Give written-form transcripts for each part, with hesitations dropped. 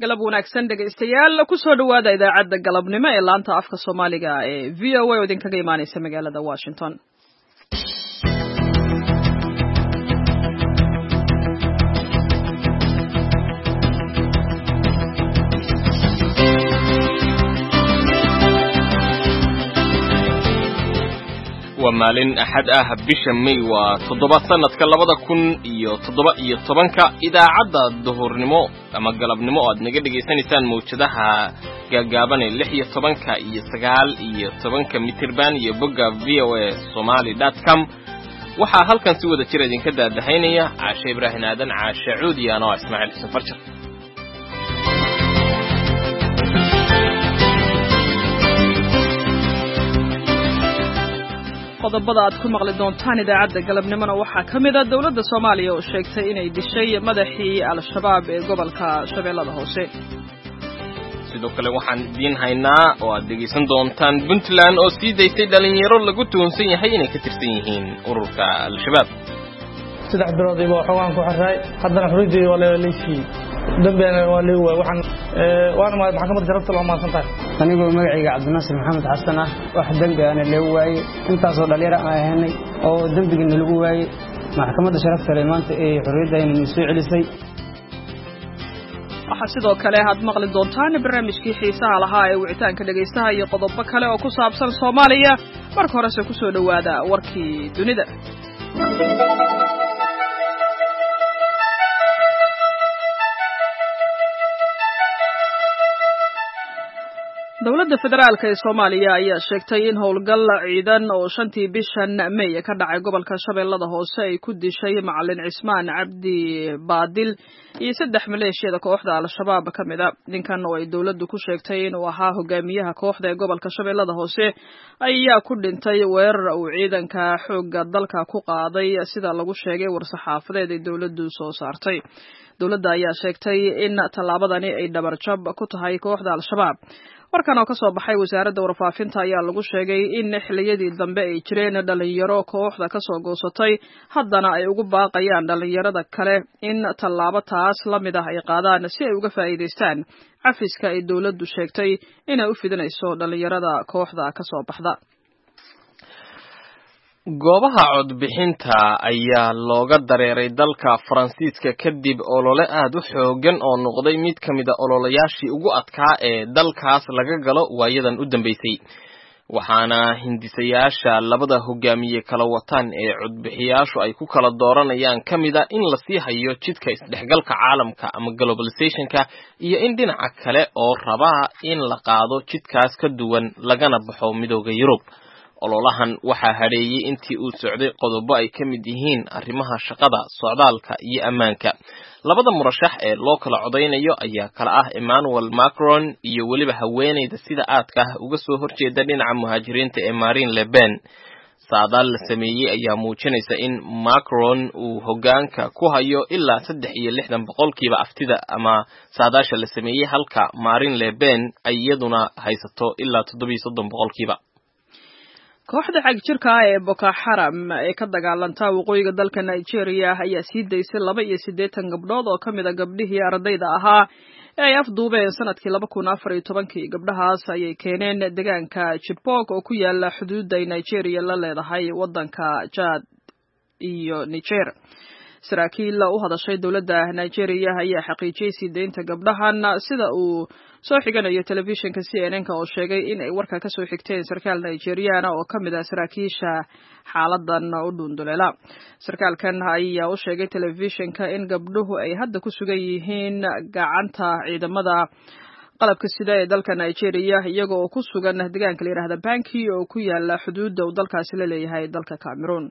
galab wanaagsan dhegaystayaal ku soo dhawaada idaacadda galabnimo ee laanta afka Soomaaliga ee VOA oo idinkaga imaanaysa magaalada Washington. ومالين أحد bisha May waa 7 sanadka 2017 idaacadda duhurnimo ama galabnimo oo aad naga dhageysanaysaan mowjadaha gaagaaban ee 16 iyo 9 iyo 10 mitirban iyo bogga voasomali.com waxaa halkan si wada jir idinka daadahaynaya Caashe Ibraahin Aadan Caashe Cuudi iyo Ismaaciil Xasan Farjar. qodobada aad ku maqli doontaan idaacadda galabnimona waxaa ka mid ah dawladda Soomaaliya oo sheegtay inay dishay madaxii al-shabaab ee gobolka Shabeellada Hoose. sidoo kale waxaan idin haynaa oo aad dhegeysan doontaan Puntland oo sii daysay dhalinyaro lagu tuhunsan yahay inay ka tirsan yihiin ururka al-shabaab. 3 bilood iyo waxaan ku xirray haddana xuriidii wala leeshii dambeena wala waan ma maxkamadda jarabta loo maasantahay anigoo magacayga Cabdinaasir Maxamed Xasan ah wax dambi aan leeyahay waayay intaas oo dhalinyaro aan ahaynay oo dambiga lagu waayay maxkamadda sharafta leh maanta ee xuriidda inay soo celisay. waxa sidoo kale aad maqli doontaan barnaamijkii xiisaha lahaa ee wicitaanka dhageystaha iyo qodobo kale oo ku saabsan Soomaaliya marka hore ku soo dhawaada warkii dunida. dawladda federaalka ee Soomaaliya ayaa sheegtay in howlgal ciidan oo 5tii bishan May ka dhacay gobolka Shabeellada Hoose ay ku dishay macallin Cismaan Cabdi Baadil iyo 3 maleeshiyada kooxda al-shabaab kamid ah. ninkan oo ay dawladdu ku sheegtay inuu ahaa hogaamiyaha kooxda ee gobolka Shabeellada Hoose ayaa ku dhintay weerar uu ciidanka xoogga dalka ku qaaday sida lagu sheegay war-saxaafadeed ay dawladdu soo saartay. dawladda ayaa sheegtay in tallaabadani ay dhabarjab ku tahay kooxda al-shabaab. warkan oo ka soo baxay wasaaradda warfaafinta ayaa lagu sheegay in xilliyadii dambe ay jireen dhalinyaro kooxda ka soo goosatay haddana ay ugu baaqayaan dhalinyarada kale in tallaabo taas la mid ah ay qaadaan si ay uga faa'iidaystaan cafiska ay dawladdu sheegtay inay u fidinayso dhalinyarada kooxda ka soo baxda. goobaha codbixinta ayaa looga dareeray dalka Faransiiska kadib olole aad u xoogan oo noqday mid kamid ah ololayaashii ugu adkaa ee dalkaas laga galo waayadan u dambeysay. waxaana hindisayaasha labada hogaamiye kala wataan ee codbixiyaashu ay ku kala dooranayaan kamid ah in la sii hayo jidka isdhexgalka caalamka ama globalizationka iyo in dhinaca kale oo raba in la qaado jidkaas ka duwan lagana baxo midowga Yurub. ololahan waxaa hareeyay intii uu socday qodobo ay ka mid yihiin arrimaha shaqada, socdaalka iyo ammaanka. labada murashax ee loo kala codeynayo ayaa kala ah Emmanuel Macron iyo waliba haweeneyda sida aadka ah uga soo horjeeda dhinaca muhaajiriinta ee Marine Le Pen. saadaal la sameeyay ayaa muujinaysa in Macron uu hogaanka ku hayo ilaa 63% aftida ama saadaasha la sameeyay halka Marine Le Pen ay iyaduna haysato ilaa 37%. kooxda xagjirka ah ee Boko Haram ee ka dagaalanta waqooyiga dalka Nigeria ayaa sii daysay 82 gabdhood oo kamid ah gabdhihii ardayda ahaa ee ay afduubeen sanadkii 2014. gabdhahaas ayay keeneen deegaanka Chibok oo ku yaala xuduudda ay Nigeria la leedahay wadanka Chad iyo Niger. saraakiil u hadashay dawladda Nigeria ayaa xaqiijiyay sii deynta gabdhahan sida uu soo xiganayo telefishinka CNN oo sheegay in ay warka ka soo xigteen sarkaal Nigerian oo kamid ah saraakiisha xaaladan u dhunduleela. sarkaalkan ayaa u sheegay telefishinka in gabdhuhu ay hadda ku sugan yihiin gacanta ciidamada qalabka sida ee dalka Nigeria iyagoo oo ku sugan deegaanka la yiraahdo Banki oo ku yaala xuduudda uu dalkaasi la leeyahay dalka Cameroon.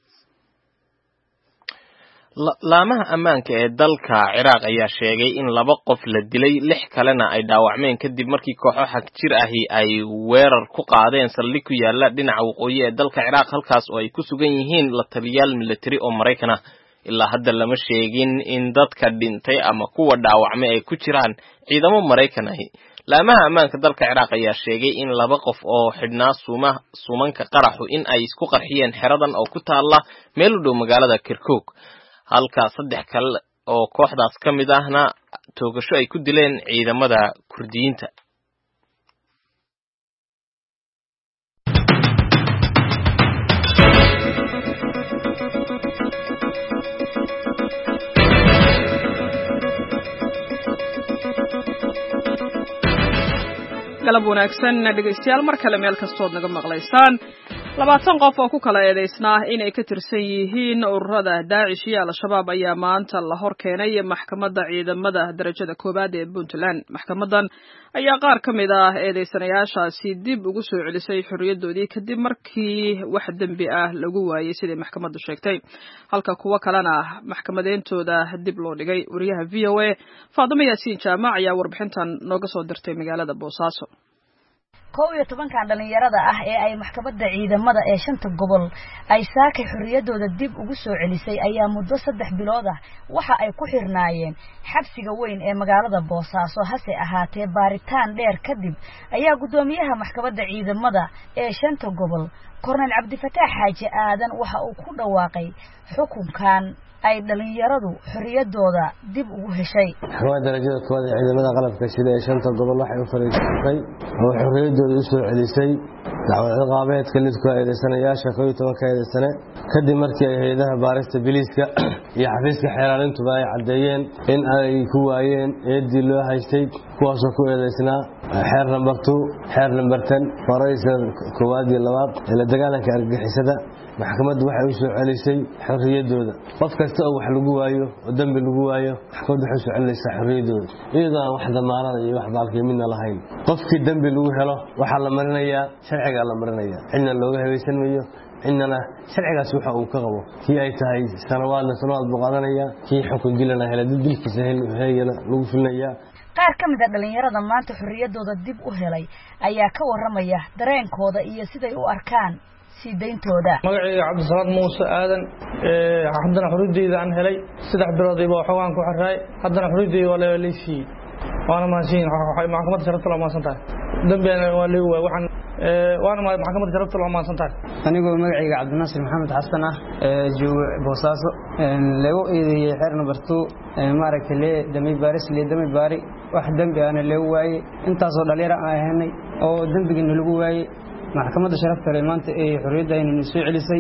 laamaha ammaanka ee dalka Ciraaq ayaa sheegay in 2 qof la dilay 6 kalena ay dhaawacmeen kadib markii kooxo xagjir ahi ay weerar ku qaadeen saldhig ku yaala dhinaca waqooyi ee dalka Ciraaq halkaas oo ay ku sugan yihiin la taliyaal military oo Mareykan ah. ilaa hadda lama sheegin in dadka dhintay ama kuwa dhaawacmay ay ku jiraan ciidamo Mareykan ah. laamaha ammaanka dalka Ciraaq ayaa sheegay in 2 qof oo xidhnaa suumanka qaraxu in ay isku qarxiyeen xeradan oo ku taala meel u dhow magaalada Kirkuk. halka oo kooxdaas ka mid ahna toogasho ay ku dileen ciidamada Kurdiyiinta. galab wanaagsan dhegeystayaal mar kale meel kastood naga maqlaysaan 20 qof oo ku kala eedeysnaa inay ka tirsan yihiin ururada Daesh iyo Al-Shabaab ayaa maanta la hor keenay maxkamadda ciidamada darajada koobaad ee Puntland. Maxkamadan ayaa qaar ka mid ah eedeysanayaashaasi dib ugu soo celisay xorriyadoodii kadib markii wax dambi ah lagu waayay sidii maxkamaddu sheegtay, halka kuwa kalena maxkamadeentooda dib loo dhigay. wariyaha VOA Faadimo Yaasiin Jaamac ayaa warbixintan nooga soo dirtay magaalada Boosaaso. 11 dhalinyarada ah ee ay maxkamadda ciidamada ee shanta gobol ay saakay xorriyadooda dib ugu soo celisay ayaa muddo 3 bilood ah waxa ay ku xirnaayeen xabsiga weyn ee magaalada Boosaaso. hase ahaatee baaritaan dheer kadib ayaa gudoomiyaha maxkamadda ciidamada ee shanta gobol Korneyl Cabdifataax Xaaji Aadan waxa uu ku dhawaaqay xukunkan ay dhalinyaradu xorriyadooda dib ugu heshay. maxkamadda darajada koowaad ee ciidamada qalabka sida ee shanta gobol waxay u fariisatay oo xorriyadooda u soo celisay dacwad ciqaabeedka lidka eedeysanayaasha 12 eedeysane kadib markii ay hay'adaha baarista biliiska iyo xafiiska xeeraarintuba ay cadeeyeen in ay ku waayeen eedii loo haystay kuwaasoo ku eedeysnaa xeer number 2 xeer number 10 faraysa koowaad iyo labaad ee la dagaalanka argagixisada. maxkamaddu waxay u soo celisay xorriyadooda. qof kasta oo wax lagu waayo oo dambi lagu waayo maxkamaddu waxay soo celisay xorriyadooda iyadoo aan wax damaanad iyo wax baalkeemina lahayn. qofkii dambi lagu helo waxa la marinayaa sharciga la marinayaa, cidna looga hebaysan maayo, cidna sharcigaas waxa uu ka qabo kii ay tahay sanawaad buu qaadanaya, kii xukun dilana hela dilkiisa heeyana lagu filnaya. qaar ka mid ah dhalinyarada maanta xorriyadooda dib u helay ayaa ka waramaya dareenkooda iyo siday u arkaan sidayntooda. magacayga Cabdisalaam Muuse Aadan haddana xorriyadeyda aan helay 3 bilood oo xawaan ku xirray, haddana xorriyadeyda waa la leeyay waana maashin maxkamadda sharafta loo maasantahay dambeena waa leeyahay waxaan waana maxkamadda sharafta loo maasantahay. anigoo magacayga Cabdinaasir Maxamed Xasan ah joogo Boosaaso lagu eedeeyay xeer number 2 maaragtay dambi baari wax dambi aan leeyahay intaas oo dhalinyaro aan ahaynay oo dambiga lagu waayay maxkamadda sharafta leh maanta ee xorriyadayna soo celisay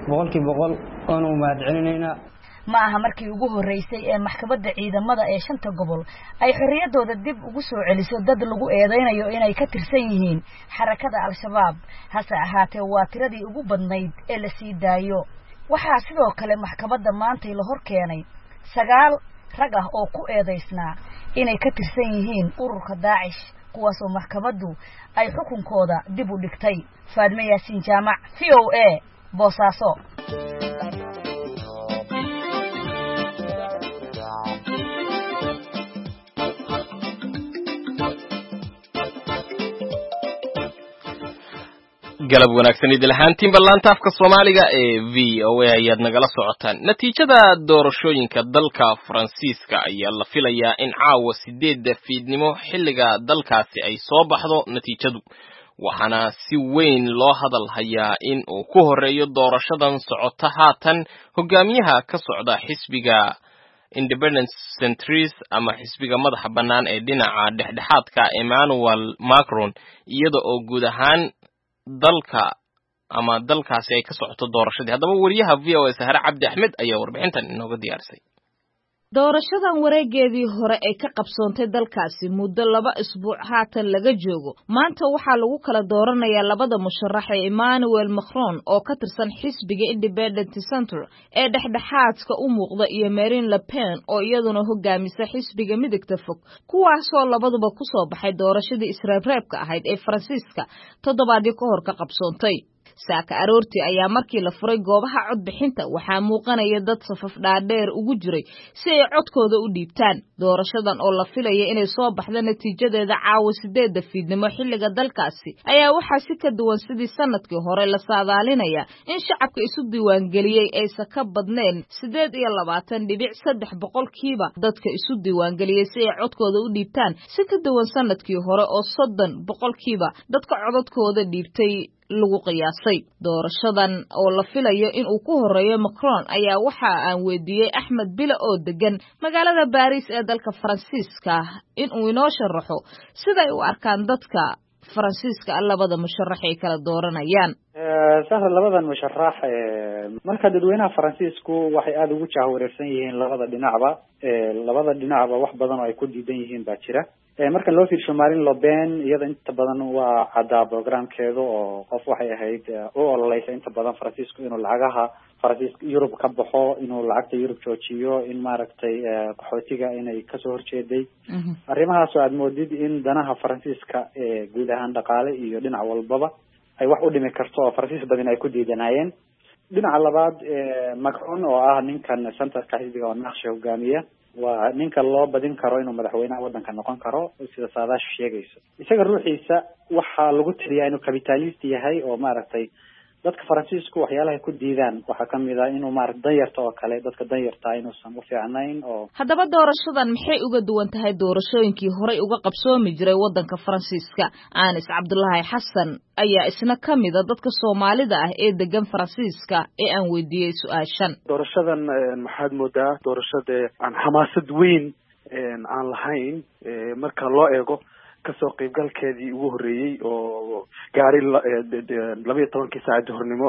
100% oo u mahadcelinayna. ma aha markii ugu horeysay ee maxkamadda ciidamada ee shanta gobol ay xorriyadooda dib ugu soo celiso dad lagu eedeynayo inay ka tirsan yihiin xarakada Al-Shabaab. hase ahaatee waa tiradii ugu badnayd ee la sii daayo. waxaa sidoo kale maxkamadda maanta la hor keenay 9 rag ah oo ku eedeysnaa inay ka tirsan yihiin ururka Daesh, kuwaasoo maxkamaddu ay xukunkooda dib u dhigtay. Faadimo Yaasiin Jaamac, VOA, Boosaaso. galab wanaagsan idil ahaantiin ballaanta afka Soomaaliga ee VOA ayaad nagala socotaan. natiijada doorashooyinka dalka Faransiiska ayaa la filayaa in caawa 8 fiidnimo xilliga dalkaasi ay soo baxdo natiijadu, waxaana si weyn loo hadal hayaa in uu ku horeeyo doorashadan socota haatan hogaamiyaha ka socda xisbiga Independent Centrist ama xisbiga madaxa bannaan ee dhinaca dhexdhexaadka Emmanuel Macron, iyada oo guud ahaan dalkaasi ay ka socoto doorashadii. haddaba wariyaha VOA Sahar Cabdi Axmed ayaa warbixintan inooga diyaarisay. doorashadan wareegeedii hore ay ka qabsoontay dalkaasi muddo 2 isbuuc haatan laga joogo. maanta waxaa lagu kala dooranayaa labada musharax ee Emmanuel Macron oo ka tirsan xisbiga Independent Center ee dhexdhexaadka u muuqda iyo Marine Le Pen oo iyaduna hogaamisa xisbiga midigta fog, kuwaasoo labaduba ku soo baxay doorashadii isreebreebka ahayd ee Faransiiska toddobaadii ka hor ka qabsoontay. saaka aroortii ayaa markii la furay goobaha codbixinta waxaa muuqanaya dad safaf dhaadheer ugu jiray si ay codkooda u dhiibtaan. doorashadan oo la filaya inay soo baxdo natiijadeeda caawa 8 fiidnimo xilliga dalkaasi ayaa waxaa si ka duwan sidii sanadkii hore la saadaalinaya in shacabka isu diiwaangeliyay aysan ka badnayn 28.3% dadka isu diiwaangeliyay si ay codkooda u dhiibtaan, si ka duwan sanadkii hore oo 30% dadka codadkooda dhiibtay lagu qiyaasay. Doorashadan oo la filayo in uu ku horeeyo Macron ayaa waxa aan weydiiyey Axmed Bilo oo degan magaalada Paris ee dalka Faransiiska in uu inoo sharaxo sida ay u arkaan dadka Faransiiska labada musharax ay kala dooranayaan. sahra labadan musharax marka dadweynaha Faransiisku waxay aad ugu jahwareersan yihiin labada dhinacba wax badan oo ay ku diidan yihiin baa jira. marka loo fiirsho Marine Le Pen iyada inta badan waa cadaa programkeedu oo qof waxay ahayd oo ololeysa inta badan Faransiisku inuu lacagaha Faransiiska Yurub ka baxo, inuu lacagta Yurub joojiyo, in maaragtay qaxootiga inay kasoo horjeeday arrimahaas oo aad moodid in danaha Faransiiska guud ahaan dhaqaale iyo dhinac walbaba ay wax u dhimi karto oo Faransiis badan ay ku diidanayeen. dhinaca labaad Macron oo ah ninkan centerka xisbiga oo naqsha hogaamiya waa ninka loo badin karo inuu madaxweynaha waddanka noqon karo sida saadaashu sheegayso. isaga ruuxiisa waxaa lagu tiriyaa inuu capitalist yahay oo maaragtay dadka Faransiisku waxyaalaha ku diidaan waxaa kamid ah inuu maaragtay danyarta oo kale dadka danyarta inuusan u fiicnayn oo haddaba doorashadan maxay uga duwan tahay doorashooyinkii horey uga qabsoomi jiray waddanka Faransiiska? Anis Cabdullaahi Xasan ayaa isna kamid ah dadka Soomaalida ah ee degan Faransiiska ee aan weydiiyey su'aashan. doorashadan maxaad moodaa doorashada aan xamaasad weyn aan lahayn marka loo eego kasoo qaybgalkeedii ugu horeeyay oo gaari 12 saac hornimo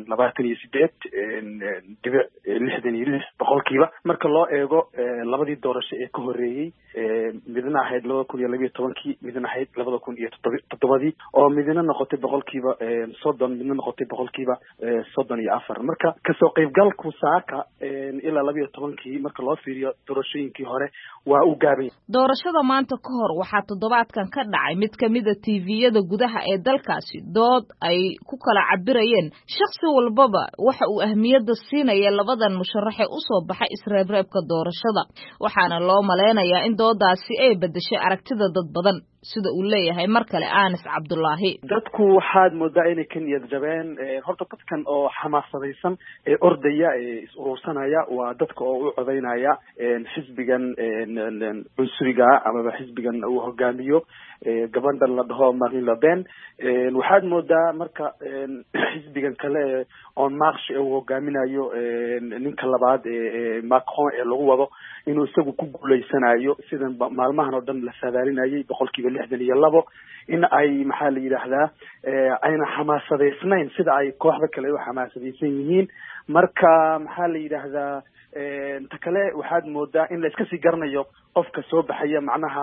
28.66 boqolkiiba marka loo eego labadii doorasho ee ka horeeyay midna ahayd 2012 midna ahayd 2017 oo midna noqotay boqolkiiba 30 midna noqotay boqolkiiba 34 marka kasoo qaybgalku saaka ilaa 12 marka loo fiiriyo doorashooyinkii hore waa u gaabay. doorashada maanta ka hor waxaa toddobaadkan ka dhacay mid kamida TV-yada gudaha ee dalkaasi dood ay ku kala cabirayeen shakhsi walbaba waxa uu ahmiyadda siinaya labadan musharax ee u soo baxay isreebreebka doorashada waxaana loo maleynayaa in doodaasi ay bedeshay aragtida dad badan sida uu leeyahay mar kale Anis Cabdullaahi. dadku waxaad moodaa inay ka niyad jabeen horta dadkan oo xamaasadaysan ee ordaya ee is urursanaya waa dadka oo u codeynaya xisbigan cunsuriga ama xisbigan uu hogaamiyo gabadha la dhaho Marine Le Pen. waxaad moodaa marka xisbigan kale oo Marche uu hogaaminayo ninka labaad Macron ee lagu wado inuu isagu ku guuleysanayo sidan maalmahan oo dhan la saadaalinayay boqolkiiba 62 in ay maxaa la yiraahdaa ayna xamaasadeysnayn sida ay kooxda kale u xamaasadeysan yihiin. marka maxaa la yiraahdaa ta kale waxaad moodaa in la iska sii garanayo qofka soo baxaya macnaha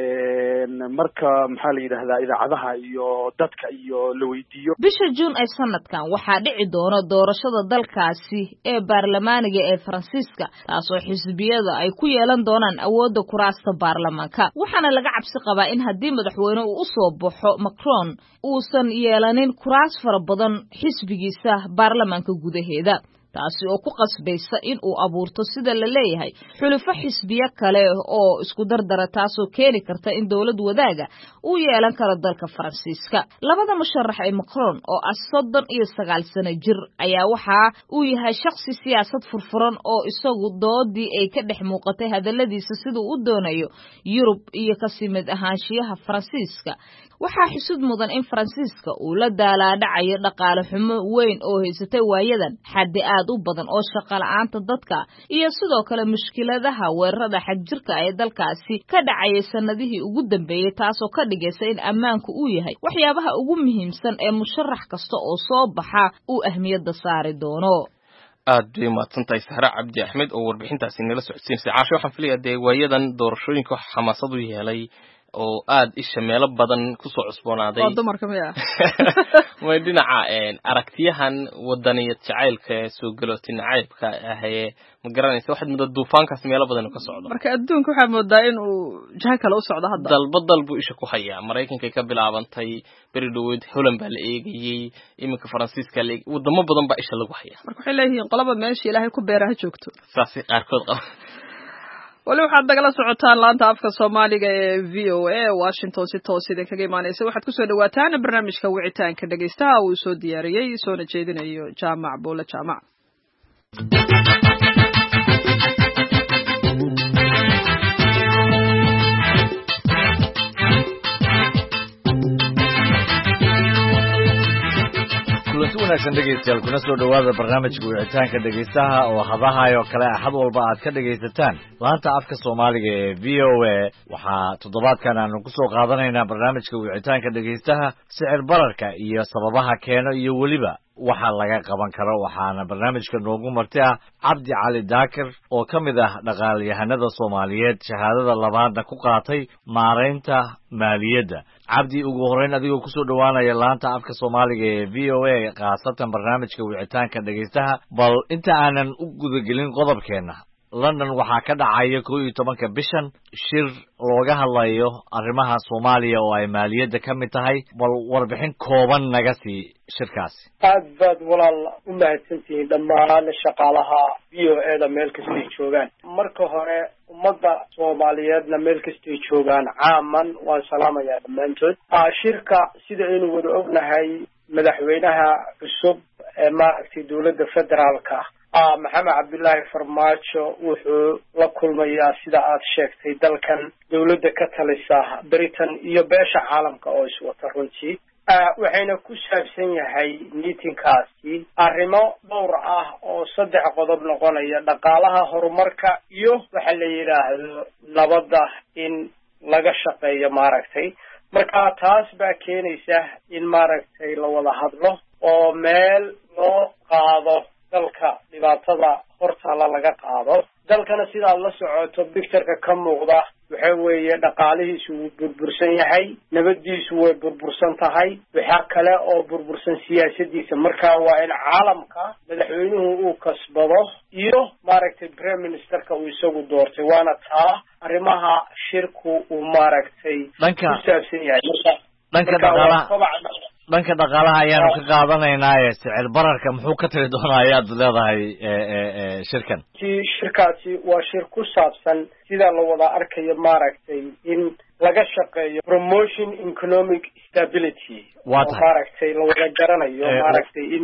marka maxaa la yiraahdaa idaacadaha iyo dadka iyo la weydiiyo. bisha June ee sanadkan waxaa dhici doona doorashada dalkaasi ee baarlamaaniga ee Faransiiska taasoo xisbiyada ay ku yeelan doonaan awoodda kuraasta baarlamaanka waxaana laga cabsi qabaa in haddii madaxweyne uu u soo baxo Macron uusan yeelanin kuraas fara badan xisbigiisa baarlamaanka gudaheeda taasi oo ku qasbaysa in uu abuurto sida la leeyahay xulufo xisbiye kale oo isku dardara taasoo keeni karta in dawlad wadaaga uu yeelan karo dalka Faransiiska. labada musharax ee Macron oo 39 sano jir ayaa waxa uu yahay shakhsi siyaasad furfuran oo isagu doodii ay ka dhex muuqatay hadaladiisa sidoo uu doonayo Yurub iyo ka simid ahaanshiyaha Faransiiska. waxaa xisud mudan in Faransiiska uu la daalaadhacayo dhaqaale xumo weyn oo haysatay waayadan xaddi aad u badan oo shaqo la'aanta dadka iyo sidoo kale mushkiladaha weerarada xagjirka ee dalkaasi ka dhacay sanadihii ugu dambeeyay taasoo ka dhigaysa in ammaanku uu yahay waxyaabaha ugu muhiimsan ee musharax kasta oo soo baxa uu ahmiyadda saari doono. aad bay maadsantahay Sahra Cabdi Axmed oo warbixintaasi nala socodsiinaysa. Caasho waxaan filayaa dee waayadan doorashooyinka wax xamaasad u yeelay oo aad isha meelo badan ku soo cusboonaaday oo dumarka miya way dhinaca aragtiyahan wadaniyad jacaylka soo galootin nacaybka ahee ma garanaysa waxaad muddo duufaankaas meelo badan ka socdo marka adduunka waxaa moodaa in uu jaha kale u socdo hadda dalbadal buu isha ku hayaa Mareykanka ka bilaabantay beri dhaweyd Holland baa la eegayay iminka Faransiiska la wadamo badan baa isha lagu hayaa marka waxay leeyihiin qolaba meesha Ilaahay ku beeraha joogto saasi qaarkood qaba wali waxaad nagala socotaan laanta afka Soomaaliga ee VOA Washington si toos idinkaga imaanaysa waxaad ku soo dhawaataan barnaamijka wicitaanka dhageystaha uu soo diyaariyay soona jeedinayo Jaamac Boole Jaamac. wanaagsan dhegeystayaal kuna soo dhawaada barnaamijka wicitaanka dhegeystaha oo hadahayo kale axad walba aad ka dhegaysataan laanta afka Soomaaliga ee VOA waxaa toddobaadkan aanu ku soo qaadanaynaa barnaamijka wicitaanka dhegeystaha sicir bararka iyo sababaha keeno iyo weliba waxa laga qaban karo waxaana barnaamijka noogu martay Cabdi Cali Daakir oo kamid ah dhaqaalayahanada Soomaaliyeed shahaadada labaadna ku qaatay maareynta maaliyadda. Cabdi, ugu horeyn adigoo ku soo dhawaanaya laanta afka Soomaaliga ee VOA qaasatan barnaamijka wicitaanka dhegeystaha, bal inta aanan u gudagelin qodobkeena London waxaa ka dhacaya 11 bishan shir looga hadlayo arrimaha Soomaaliya oo ay maaliyadda ka mid tahay, bal warbixin kooban naga sii shirkaasi. aad walaal u mahadsantihiin dhammaan shaqaalaha VOA-da meel kastay joogaan. Marka hore ummadda Soomaaliyeedna meel kastay joogaan caaman waan salaamayaa dhammaantood. Shirka sida aynu wada ognahay madaxweynaha cusub ee maaragtay dowladda federaalka Maxamed Cabdullaahi Farmaajo wuxuu la kulmayaa sida aad sheegtay dalkan dowladda ka talisa Britain iyo beesha caalamka oo iswata runtii. waxayna ku saabsan yahay meetingkaasi arrimo dhowr ah oo 3 qodob noqonaya dhaqaalaha horumarka iyo waxa la yiraahdo nabadda in laga shaqeeyo maaragtay. marka taas baa keenaysa in maaragtay la wada hadlo oo meel loo qaado dalka dhibaatada hortaala laga qaado. dalkana sidaa la socoto picture-ka ka muuqda waxa weeye dhaqaalihiisu wuu burbursan yahay, nabadiisu way burbursan tahay, waxa kale oo burbursan siyaasadiisa. marka waa in caalamka madaxweynuhu uu kasbado iyo maaragtay prime minister-ka uu isagu doortay, waana taa arrimaha shirku uu maaragtay ku saabsan yahay. dhanka dhaqaalaha ayaanu ka qaadanaynaa sicir bararka muxuu ka tiri doonaa ayaad leedahay shirkan. shirkaasi waa shir ku saabsan sida la wada arkayo maaragtay in laga shaqeeyo promotion economic stability maaragtay la wada garanayo maaragtay in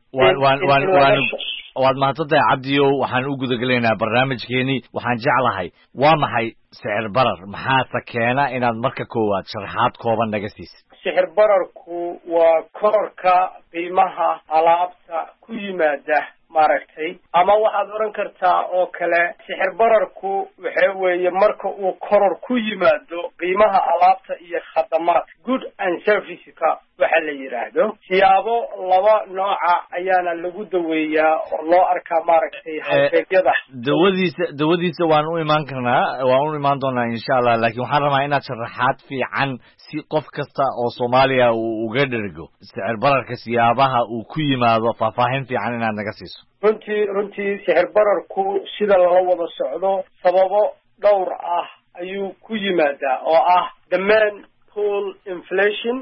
waad mahadsantahay Cabdiyow. waxaan u gudagelaynaa barnaamijkeeni. waxaan jeclahay waa maxay sicir barar, maxaase keena inaad marka koowaad sharaxaad kooban naga siisid. sicir bararku waa kororka qiimaha alaabta ku yimaada maaragtay, ama waxaad oran kartaa oo kale sicir bararku waxa weeye marka uu koror ku yimaado qiimaha alaabta iyo khadamaadka good and serviceska waxa la yiraahdo. siyaabo laba nooca ayaana lagu daweeyaa oo loo arkaa maaragtay halbeegyada. dawadiisa waan u imaan doonaa insha Allah, laakiin waxaan rabaa inaad sharaxaad fiican si qof kasta oo Soomaaliya uu uga dhergo sicir bararka siyaabaha uu ku yimaado faahfaahin fiican inaad naga siiso. runtii sicir bararku sida lala wada socdo sababo dhowr ah ayuu ku yimaadaa oo ah demand pool inflation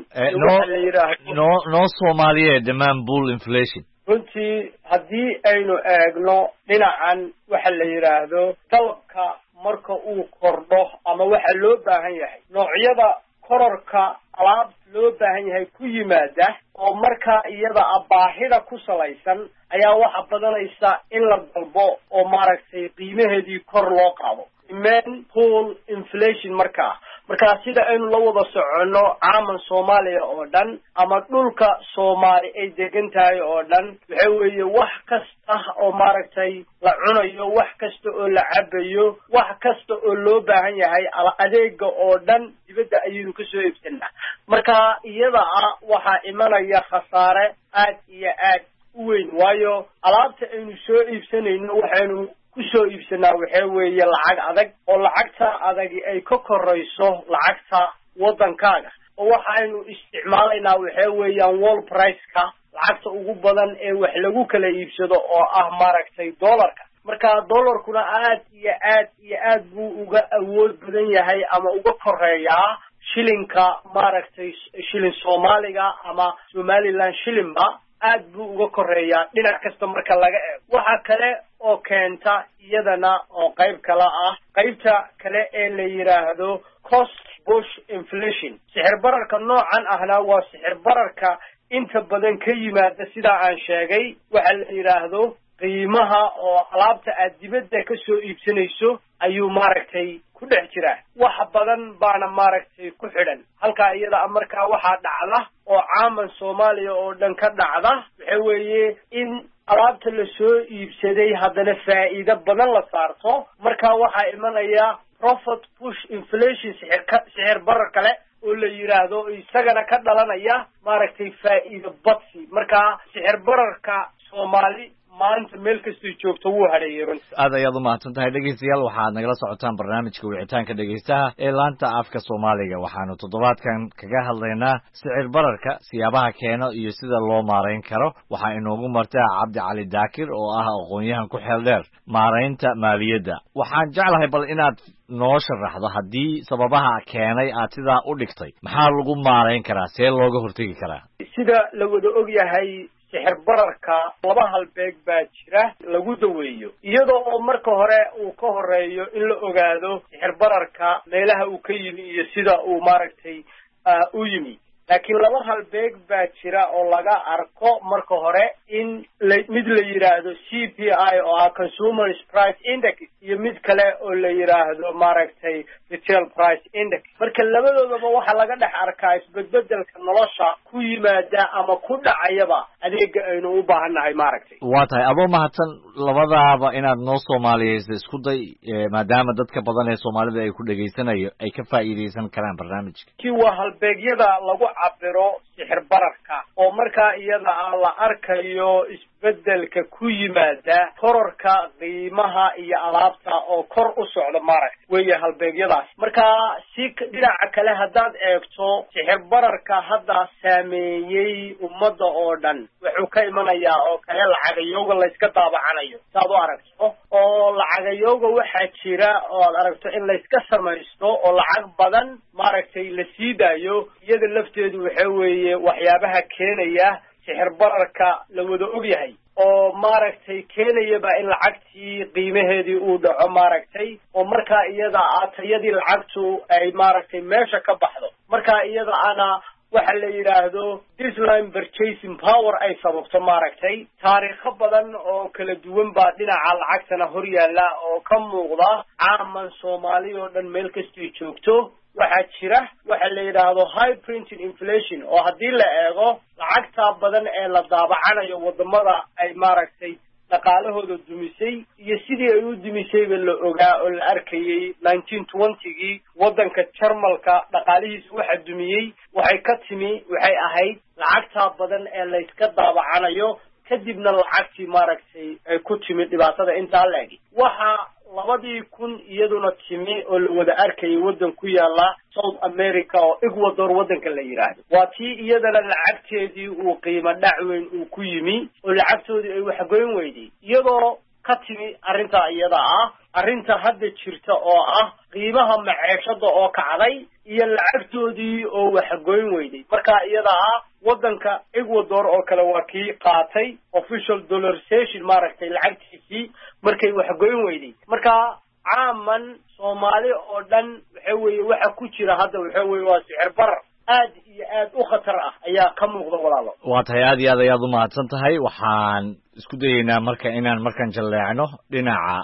no Soomaaliya demand pool inflation. runtii haddii aynu eegno dhinacan waxa la yiraahdo dalabka marka uu kordho ama waxa loo baahan yahay noocyada kororka alaab loo baahan yahay ku yimaada oo marka iyada baahida ku salaysan ayaa waxa badanaysa in la dalbo oo maaragtay qiimaheedii kor loo qaado. demand pool inflation marka sida aynu la wada socono caaman Soomaaliya oo dhan ama dhulka Soomaali ay degan tahay oo dhan waxa weeye wax kasta oo maaragtay la cunayo, wax kasta oo la cabayo, wax kasta oo loo baahan yahay adeega oo dhan dibadda ayaynu ka soo iibsanaa. marka iyada waxa imanaya khasaare aad iyo aad u weyn, waayo alaabta aynu soo iibsanayno waxaynu ku soo iibsanaa waxa weeye lacag adag oo lacagta adagi ay ka korayso lacagta wadankaaga, oo waxaynu isticmaalaynaa waxa weeyaan world price-ka lacagta ugu badan ee wax lagu kala iibsado oo ah maaragtay dollarka. marka dollarkuna aad iyo aad buu uga awood badan yahay ama uga koreeyaa shilinka maaragtay shilin Soomaaliga ama Somaliland shilinba aad buu uga koreeyaa dhinac kasta marka laga eego. waxa kale oo keenta iyadana oo qayb kale ah qaybta kale ee la yiraahdo cost push inflation. sicir bararka noocan ahna waa sicir bararka inta badan ka yimaada sida aan sheegay waxa la yiraahdo qiimaha oo alaabta aad dibadda ka soo iibsanayso ayuu maaragtay ku dhex jiraa wax badan baana maaragtay ku xidhan halkaa iyada markaa waxaa dhacda oo caaman Soomaaliya oo dhan ka dhacda waxa weeye in alaabta la soo iibsaday haddana faa'iido badan la saarto markaa waxaa imanaya profit push inflation sixir barar kale oo la yiraahdo isagana ka dhalanaya maaragtay faa'iido badsi markaa sixir bararka Soomaali maanta meel kasta joogto wuu hareeyay aad ayaad u mahadsantahay dhegeystayaal waxaad nagala socotaan barnaamijka wicitaanka dhegeystaha ee laanta afka Soomaaliga waxaanu toddobaadkan kaga hadlaynaa sicir bararka siyaabaha keeno iyo sida loo maareyn karo waxaa inoogu martaa Cabdi Cali Daakir oo ah aqoon-yahan ku xeel dheer maareynta maaliyadda waxaan jeclahay bal inaad noo sharaxdo haddii sababaha keenay aad sidaa u dhigtay maxaa lagu maareyn karaa see looga hortagi karaa sida la wada og yahay sixir bararka laba halbeeg baa jira lagu daweeyo iyadoo oo marka hore uu ka horeeyo in la ogaado sixir bararka meelaha uu ka yimi iyo sida uu maaragtay u yimi laakiin laba halbeeg baa jira oo laga arko marka hore in mid la yiraahdo CPI oo ah Consumer Price Index iyo mid kale oo la yiraahdo maaragtay Retail Price Index marka labadoodaba waxa laga dhex arkaa isbedbedelka nolosha ku yimaada ama ku dhacayaba adeega aynu u baahanahay maaragtay waa tahay adoo mahadsan labadaaba inaad noo Soomaaliyeed isku day maadaama dadka badan ee Soomaalida ay ku dhageysanayo ay ka faa'iideysan karaan barnaamijka kii waa halbeegyada lagu cabiro sixir bararka oo markaa iyada la arkayo isbedelka ku yimaada kororka qiimaha iyo alaabta oo kor u socda maaragtay weeye halbeegyadaas markaa si dhinaca kale haddaad eegto sixir bararka hadda saameeyey ummadda oo dhan wuxuu ka imanayaa oo kale lacagayooga la iska daabacanayo saad u aragto oo lacagayooga waxaa jira oo aad aragto in la iska samaysto oo lacag badan maaragtay la sii daayo iyada lafteedu waxa weeye waxyaabaha keenaya sixir bararka la wada og yahay oo maaragtay keenayaba in lacagtii qiimaheedii uu dhaco maaragtay oo markaa iyada tayadii lacagtu ay maaragtay meesha ka baxdo markaa iyada ana waxa la yiraahdo decline purchasing power ay sababto maaragtay taariikho badan oo kala duwan baa dhinaca lacagtana hor yaala oo ka muuqda caaman Soomaaliya oo dhan meel kasta joogto waxaa jira waxa la yiraahdo high printing inflation oo haddii la eego lacagta badan ee la daabacanayo wadamada ay maaragtay dhaqaalahooda dumisay iyo sidii ay u dumisayba la ogaa oo la arkayay 1920gii wadanka Jarmalka dhaqaalihiisa waxa dumiyay waxay ka timi waxay ahayd lacagta badan ee la iska daabacanayo kadibna lacagtii maaragtay ay ku timi dhibaatada intaa la egi waxa 2000 iyaduna timi oo la wada arkayay wadan ku yaala South America oo Ecuador wadanka la yiraahdo waa tii iyadana lacagteedii uu qiimo dhac weyn uu ku yimi oo lacagtoodii ay wax goyn weyday iyadoo ka timi arrinta iyada arrinta hadda jirta oo ah qiimaha maciishada oo kacday iyo lacagtoodii oo wax goyn weyday marka iyada wadanka Ecuador oo kale waa kii qaatay official dollarization maaragtay lacagtiisii markay wax goyn weyday marka caaman Soomaali oo dhan waxa weeye waxa ku jira hadda waxa weeye waa sicir barar aad iyo aad u khatar ah ayaa ka muuqda walaalo waa tahay aad iyo aad ayaad u mahadsan tahay waxaan isku dayeynaa marka inaan markan jaleecno dhinaca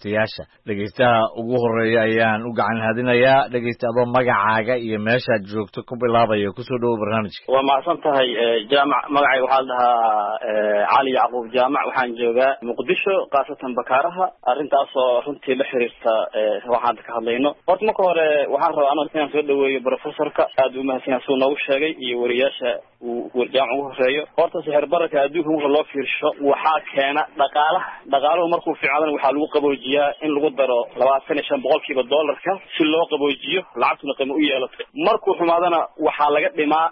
dhegeystaha ugu horeeya ayaan u gacan hadinayaa dhegeysta adoo magacaaga iyo meeshaad joogto ku bilaabayo kusoo dhawow barnaamijka waa mahadsan tahay jaamac magacayga waxaa la dhahaa cali yacquub jaamac waxaan joogaa muqdisho khaasatan bakaaraha arrintaasoo runtii la xiriirta waxaan ka hadlayno horta marka hore waxaan rabaa inaan soo dhaweeyo professorka aad u mahadsan yahay suu noogu sheegay iyo wariyaasha uu jaamac ugu horeeyo horta sixir bararka adduunka marka loo fiirsho waxaa keena dhaqaaluhu markuu fiicnaadan waxaa lagu qaboojiyaa in lagu daro 25% dollarka si loo qaboojiyo lacagtuna qiimo u yeelato markuu xumaadana waxaa laga dhimaa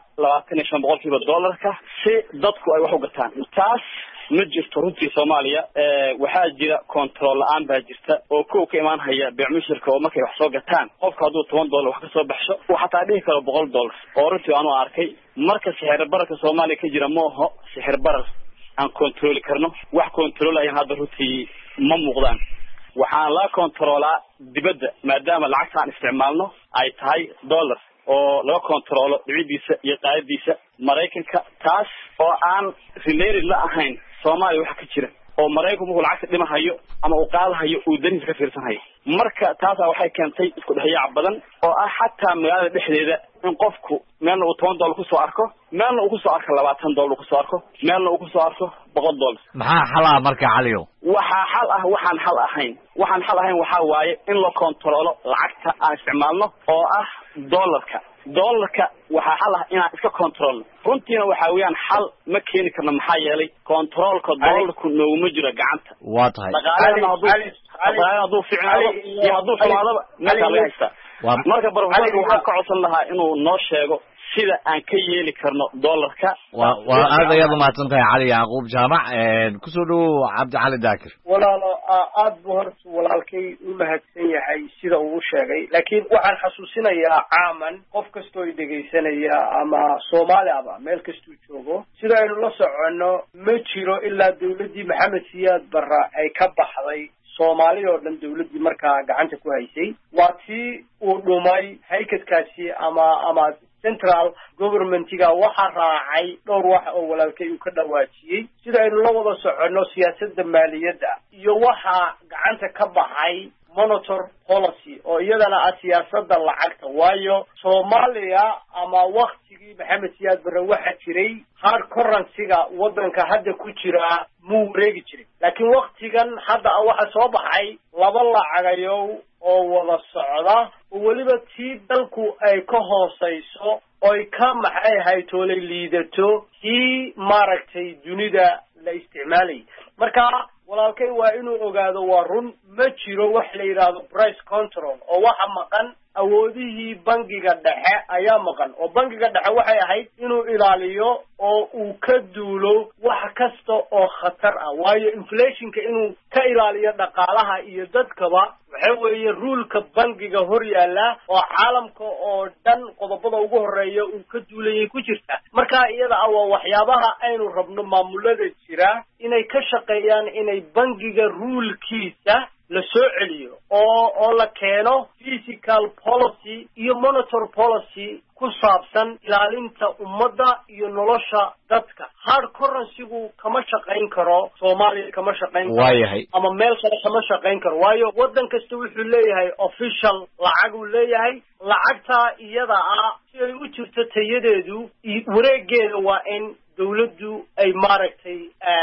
25% dollarka si dadku ay wax u gataan taas ma jirto runtii Soomaaliya waxaa jira control la'aan baa jirta oo koow ka imaan haya beecmushirka oo markay wax soo gataan qofka hadduu $10 wax ka soo baxsho waxa taa dhihi karo $100 oo runtii aanu arkay marka sixir bararka Soomaaliya ka jira mooho sixir barar aan control karno wax control ayaan hadda runtii ma muuqdaan waxaan la controlaa dibadda maadaama lacagta aan isticmaalno ay tahay dollar oo laga controlo dhicidiisa iyo qaadadiisa Mareykanka taas oo aan related la ahayn Soomaaliya waxa ka jira oo Mareykanku wuxuu lacagta dhimahayo ama uu qaadahayo uu danihiisa ka fiirsanayo marka taas waxay keentay isku dhaxyaac badan oo ah xataa magaalada dhexdeeda in qofku meelna uu $10 ku soo arko meelna uu ku soo arko $20 ku soo arko meelna uu ku soo arko $100 maxaa xal ah marka caliyo waxa xal ah waxaan xal ahayn waxa waaye in la kontrolo lacagta aan isticmaalno oo ah dollarka waxa xal ah inaan iska kontrolno runtiina waxa weeyaan xal ma keeni karno maxaa yeelay kontrolka dollarku nooma jiro gacanta waa tahay dhaqaalaha hadduu ficnaado iyo hadduu xumaadaba meesha laga haystaa marka barofesorka waxaan ka codsan lahaa inuu noo sheego sida aan ka yeeli karno dollarka waa aad ayaad umahadsan tahay cali yacquub jaamac kusoo dhawow cabdi cali daakir walaalo aad buu horta walaalkay u mahadsan yahay sida uu sheegay laakiin waxaan xasuusinayaa caaman qof kastoo ay dhegaysanaya ama Soomaali aba meel kastuu joogo sida aynu la soconno ma jiro ilaa dawladdii Maxamed Siyaad Barre ay ka baxday Soomaaliya oo dhan dawladdii markaa gacanta ku haysay waa tii uu dhumay haykadkaasi ama central governmentiga waxa raacay dhowr wax oo walaalkay uu ka dhawaajiyay sida aynu la wada soconno siyaasadda maaliyadda iyo waxa gacanta ka baxay monetary policy oo iyadana ah siyaasadda lacagta waayo Soomaaliya ama waqtigii Maxamed Siyaad Barre waxa jiray hard currency-ga waddanka hadda ku jira muu wareegi jiray laakiin waqtigan hadda waxa soo baxay laba lacagayo oo wada socda oo waliba tii dalku ay ka hooseyso oo ka maxay haytoolay liidato tii maaragtay dunida la isticmaalay marka walaalkay waa inuu ogaado waa run ma jiro wax la yiraahdo price control oo waxa maqan awoodihii bangiga dhexe ayaa maqan oo bangiga dhexe waxay ahayd inuu ilaaliyo oo uu ka duulo wax kasta oo khatar ah waayo inflationka inuu ka ilaaliyo dhaqaalaha iyo dadkaba waxa weeye ruleka bangiga hor yaala oo caalamka oo dhan qodobada ugu horeeya uu ka duulayay ku jirta marka iyada waa waxyaabaha aynu rabno maamulada jira inay ka shaqeeyaan inay bangiga rulkiisa la soo celiyo oo la keeno fiscal policy iyo monetary policy ku saabsan ilaalinta ummadda iyo nolosha dadka hard currency-gu kama shaqayn karo Soomaaliya kama shaqayn karo ama meel kale kama shaqayn karo waayo waddan kasta wuxuu leeyahay official lacag uu leeyahay lacagta iyada ah si ay u jirto tayadeedu wareegeeda waa in dawladdu ay maaragtay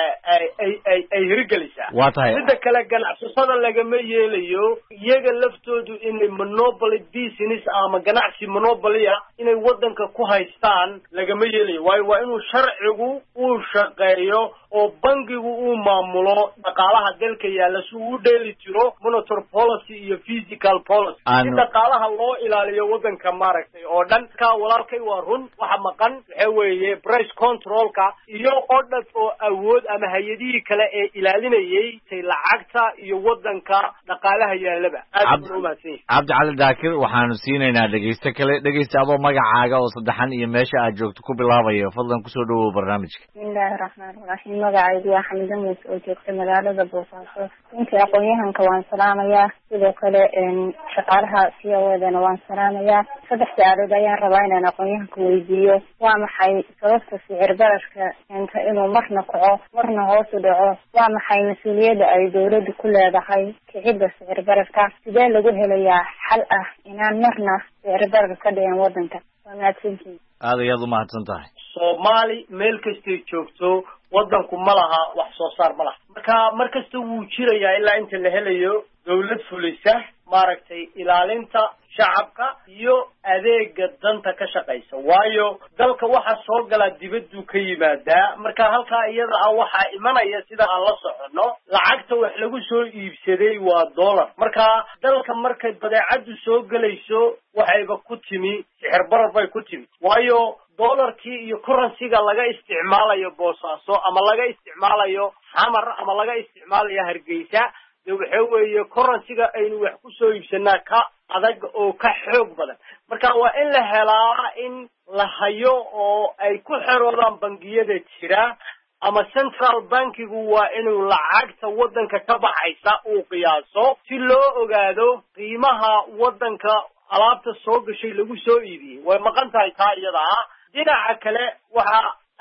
ay hirgelisaa sida kale ganacsatada lagama yeelayo iyaga laftoodu inay monopoly business ama ganacsi monopoly inay waddanka ku haystaan lagama yeelayo waayo waa inuu sharcigu uu shaqeeyo oo bangigu uu maamulo dhaqaalaha dalka yaalla si uu u dheeli jiro monetary policy iyo fiscal policy si dhaqaalaha loo ilaaliyo waddanka maaragtay oo dhan ka walaalkay waa run waxa maqan waxa weeye price control iyo qodad oo awood ama hay'adihii kale ee ilaalinayay tay lacagta iyo waddanka dhaqaalaha yaalaba aad u mahadsan Cabdi Cali Daakir waxaanu siinaynaa dhageyste kale dhageyste adoo magacaaga oo saddexan iyo meesha aad joogto ku bilaabayo fadlan kusoo dhawow barnaamijka bismillahir rahmaanir rahiim magacaygu waa Xamdan Muuse oo joogta magaalada Boosaaso inta aqoonyahanka waan salaamayaa sidoo kale shaqaalaha siyawadana waan salaamayaa saddex su'aalood ayaan rabaa inaan aqoonyahanka weydiiyo waa maxay sababta sicir bararka inta inuu marna kaco marna hoos u dhaco waa maxay mas'uuliyadda ay dawladdu ku leedahay kicidda sicir bararka sidee lagu helayaa xal ah inaan marna sicir barar ka dhicin waddanka waa mahadsantihiin aad ayaad u mahadsan tahay Soomaali meel kastay joogto waddanku ma laha wax soo saar ma laha marka markasta wuu jirayaa ilaa inta la helayo dawlad fulisa maaragtay ilaalinta shacabka iyo adeega danta ka shaqeysa waayo dalka waxa soo gala dibaddu ka yimaadaa marka halka iyada waxa imanaya sida aan la socono lacagta wax lagu soo iibsaday waa dollar marka dalka markay badeecadu soo galayso waxayba ku timi sicir barar bay ku timi waayo dollarkii iyo currency-ga laga isticmaalayo Boosaaso ama laga isticmaalayo Xamar ama laga isticmaalayo Hargeysa waxa weeye currency-ga aynu wax ku soo iibsanaa ka adag oo ka xoog badan marka waa in la helaa in la hayo oo ay ku xiroodaan bangiyada jira ama central bankigu waa inuu lacagta waddanka ka baxaysa uu qiyaaso si loo ogaado qiimaha waddanka alaabta soo gashay lagu soo iibiyay way maqan tahay taa iyada dhinaca kale waxa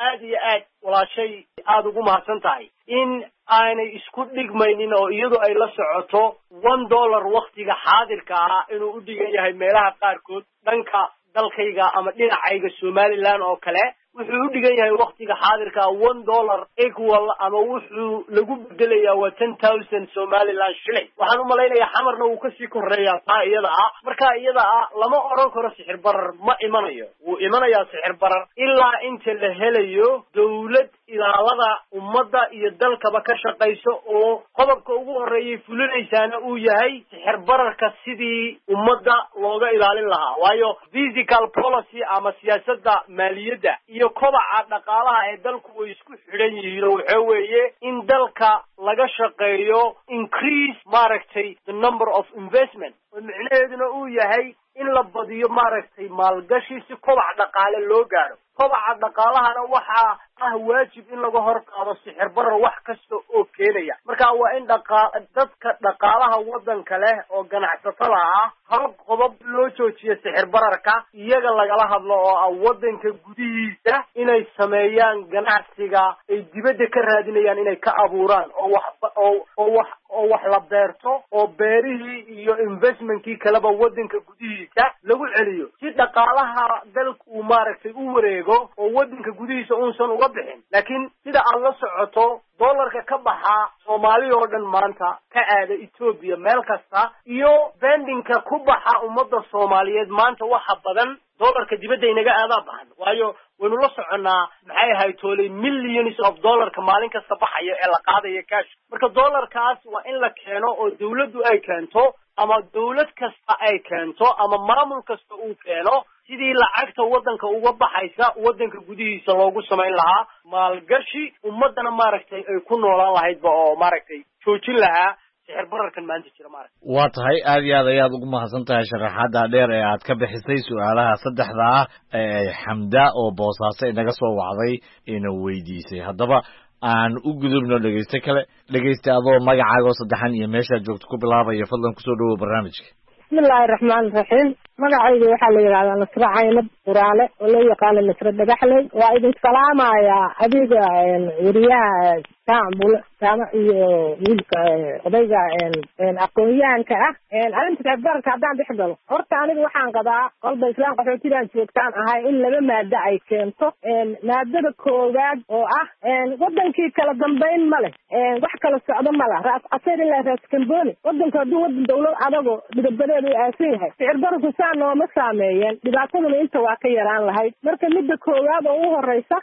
aad iyo aad walaashay aada ugu mahadsan tahay in aanay isku dhigmaynin oo iyadu ay la socoto $1 waktiga xaadirka ah inuu u dhigan yahay meelaha qaarkood dhanka dalkayga ama dhinacayga Somaliland oo kale wuxuu u dhigan yahay waqtiga xaadirka $1 equal ama wuxuu lagu bedelayaa waa 10,000 Somaliland shilling waxaan u maleynayaa xamarna uu ka sii koreeyaa taa iyada ah marka iyada ah lama oran karo sixir barar ma imanayo wuu imanayaa sixir barar ilaa inta la helayo dawlad ilaalada ummadda iyo dalkaba ka shaqeyso oo qodobka ugu horeeyay fulinaysaana uu yahay sixir bararka sidii ummadda looga ilaalin lahaa waayo fiscal policy ama siyaasadda maaliyadda iyo kobaca dhaqaalaha ee dalku way isku xidhan yihiin oo waxa weeye in dalka laga shaqeeyo increase maaragtay the number of investment oo micnaheeduna uu yahay in la badiyo maaragtay maalgashi si kobac dhaqaale loo gaaro kobaca dhaqaalahana waxa ah waajib in laga horqaado sixir barar wax kasta oo keenaya marka waa in dadka dhaqaalaha wadanka leh oo ganacsatada ah hab qodob loo joojiyo sixir bararka iyaga lagala hadlo oo ah wadanka gudihiisa inay sameeyaan ganacsiga ay dibadda ka raadinayaan inay ka abuuraan oo wax la beerto oo beerihii iyo investmentkii kaleba wadanka gudihiisa lagu celiyo si dhaqaalaha dalka uu maaragtay u wareego oo wadanka gudihiisa uusan uga bixin laakiin sida aad la socoto dollarka ka baxa Soomaaliya oo dhan maanta ka aada Ethiopia meel kasta iyo bendingka ku baxa ummadda Soomaaliyeed maanta waxa badan dollarka dibadda inaga aadaa baxan waayo waynu la soconaa maxay ahayd toolay millions of dollarka maalin kasta baxaya ee la qaadayo cash marka dollarkaas waa in la keeno oo dawladdu ay keento ama dawlad kasta ay keento ama maamul kasta uu keeno sidii lacagta wadanka uga baxaysa wadanka gudihiisa loogu samayn lahaa maalgashi ummadana maaragtay ay ku noolaan lahaydba oo maaragtay joojin lahaa sixir bararkan maanta jira maaragtay waa tahay aad iyo aad ayaad ugu mahadsan tahay sharaxaada dheer ee aad ka bixisay su'aalaha saddexda ah ee Xamda oo Boosaaso inaga soo wacday inuu weydiisay haddaba aan u gudubno dhageyste kale dhageyste adoo magacaaga saddexan iyo meesha joogto ku bilaabaya fadlan ku soo dhawow barnaamijka bismillaahi raxmaani raxiim magacayga waxaa la yidhahdaa Nasra Caynab Quraale oo loo yaqaano Nasra Dhagaxley waa idin salaamayaa adiga wariyaha saama iyo wiilka odayga aqoonyahanka ah arrinta tabarka haddaan dhex galo horta aniga waxaan qabaa qolba islaan qaxootidan joogtaan ahay in laba maado ay keento maadada koowaad oo ah wadankii kala dambeyn ma leh wax kala socdo ma lah raas casir ilaa raas kambooni wadanka hadduu wadan dawlad adago dhibabadeedu aasan yahay sicir bararku saa nooma saameeyeen dhibaataduna inta waa ka yaraan lahayd marka midda koowaad oo ugu horeysa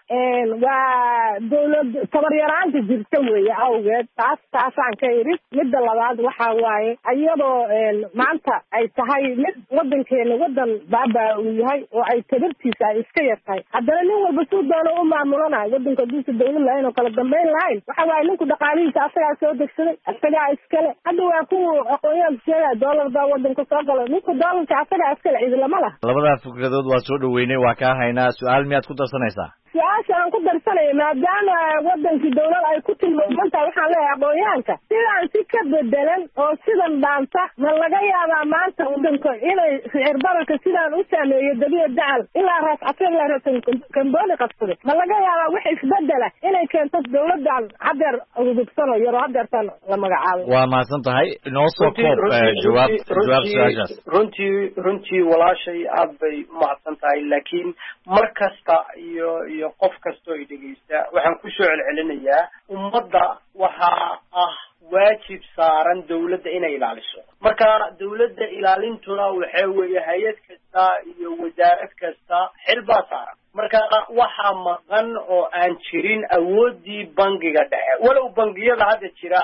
waa dawlad tabaryaraanta jirta weeye awgeed taasaan ka idhi midda labaad waxaa waaye iyadoo maanta ay tahay mid wadankeena wadan baabaa uu yahay oo ay tabartiisa ay iska yar tahay haddana nin walba suu doono u maamulanayo wadanka hadduusa dawlad lahayn oo kala dambeyn lahayn waxa waaye ninku dhaqaalihiisa asagaa soo degsaday asagaa iskale hadda waa kuwa aqoonyahanka sheegaya dollar baa wadanka soo galo ninku dollarka asagaa iskale cidilama lah labada fikradood waa soo dhaweynay waa kaa haynaa su-aal miyaad ku darsanaysaa su-aasha aan ku darsanaya maadaama wadankii dawlad ay ku tilmaaman tahay waxaan leeyahay aqoonyahanka sidaan si ka bedelan oo sidan dhaanta ma laga yaabaa maanta wadanka inay sicir bararka sidaan u saameeyo dabiya dacal ilaa raas casir ilaa raas kambooni qabsaday ma laga yaabaa wax isbedela inay keento dawladan hadeer udugsan oo yaro hadeertan la magacaabay waa mahadsan tahay inoo soo koob jawaab su-aashaas runtii walaashay aad bay umahadsan tahay laakiin mar kasta iyo qof kastoo ay dhegeysta waxaan ku soo celcelinayaa ummadda waxaa ah waajib saaran dawladda inay ilaaliso marka dawladda ilaalintuna waxa weeye hay-ad kasta iyo wasaarad kasta xil baa saaran marka waxaa maqan oo aan jirin awooddii bangiga dhexe walow bangiyada hadda jira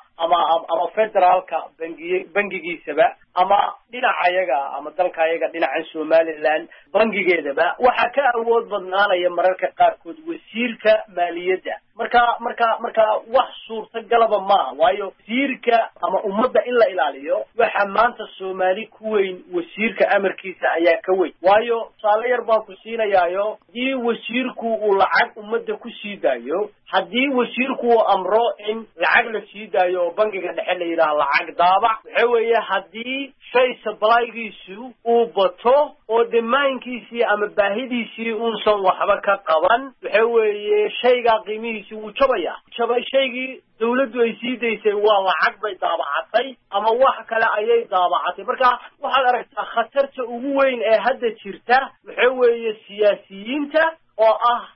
ama federaalka bangigiisaba ama dhinacayaga ama dalkayaga dhinacan Somaliland bangigeedaba waxa ka awood badnaanaya mararka qaarkood wasiirka maaliyadda marka wax suurtagalaba maaha waayo wasiirka ama ummadda in la ilaaliyo waxa maanta Soomaali ku weyn wasiirka amarkiisa ayaa ka weyn waayo tusaale yar baan ku siinayaayo haddii wasiirku uu lacag ummadda ku sii daayo haddii wasiirku uu amro in lacag la sii daayo oo bangiga dhexe la yidhaha lacag daabac waxa weeye haddii shay supplygiisu uu bato oo demaankiisii ama baahidiisii uusan waxba ka qaban waxa weeye shayga qiimihiisa uu jabay shaygii dawladdu ay sii daysay waa lacag bay daabacatay ama wax kale ayay daabacatay marka waxaad aragtaa khatarta ugu weyn ee hadda jirta waxa weeye siyaasiyiinta oo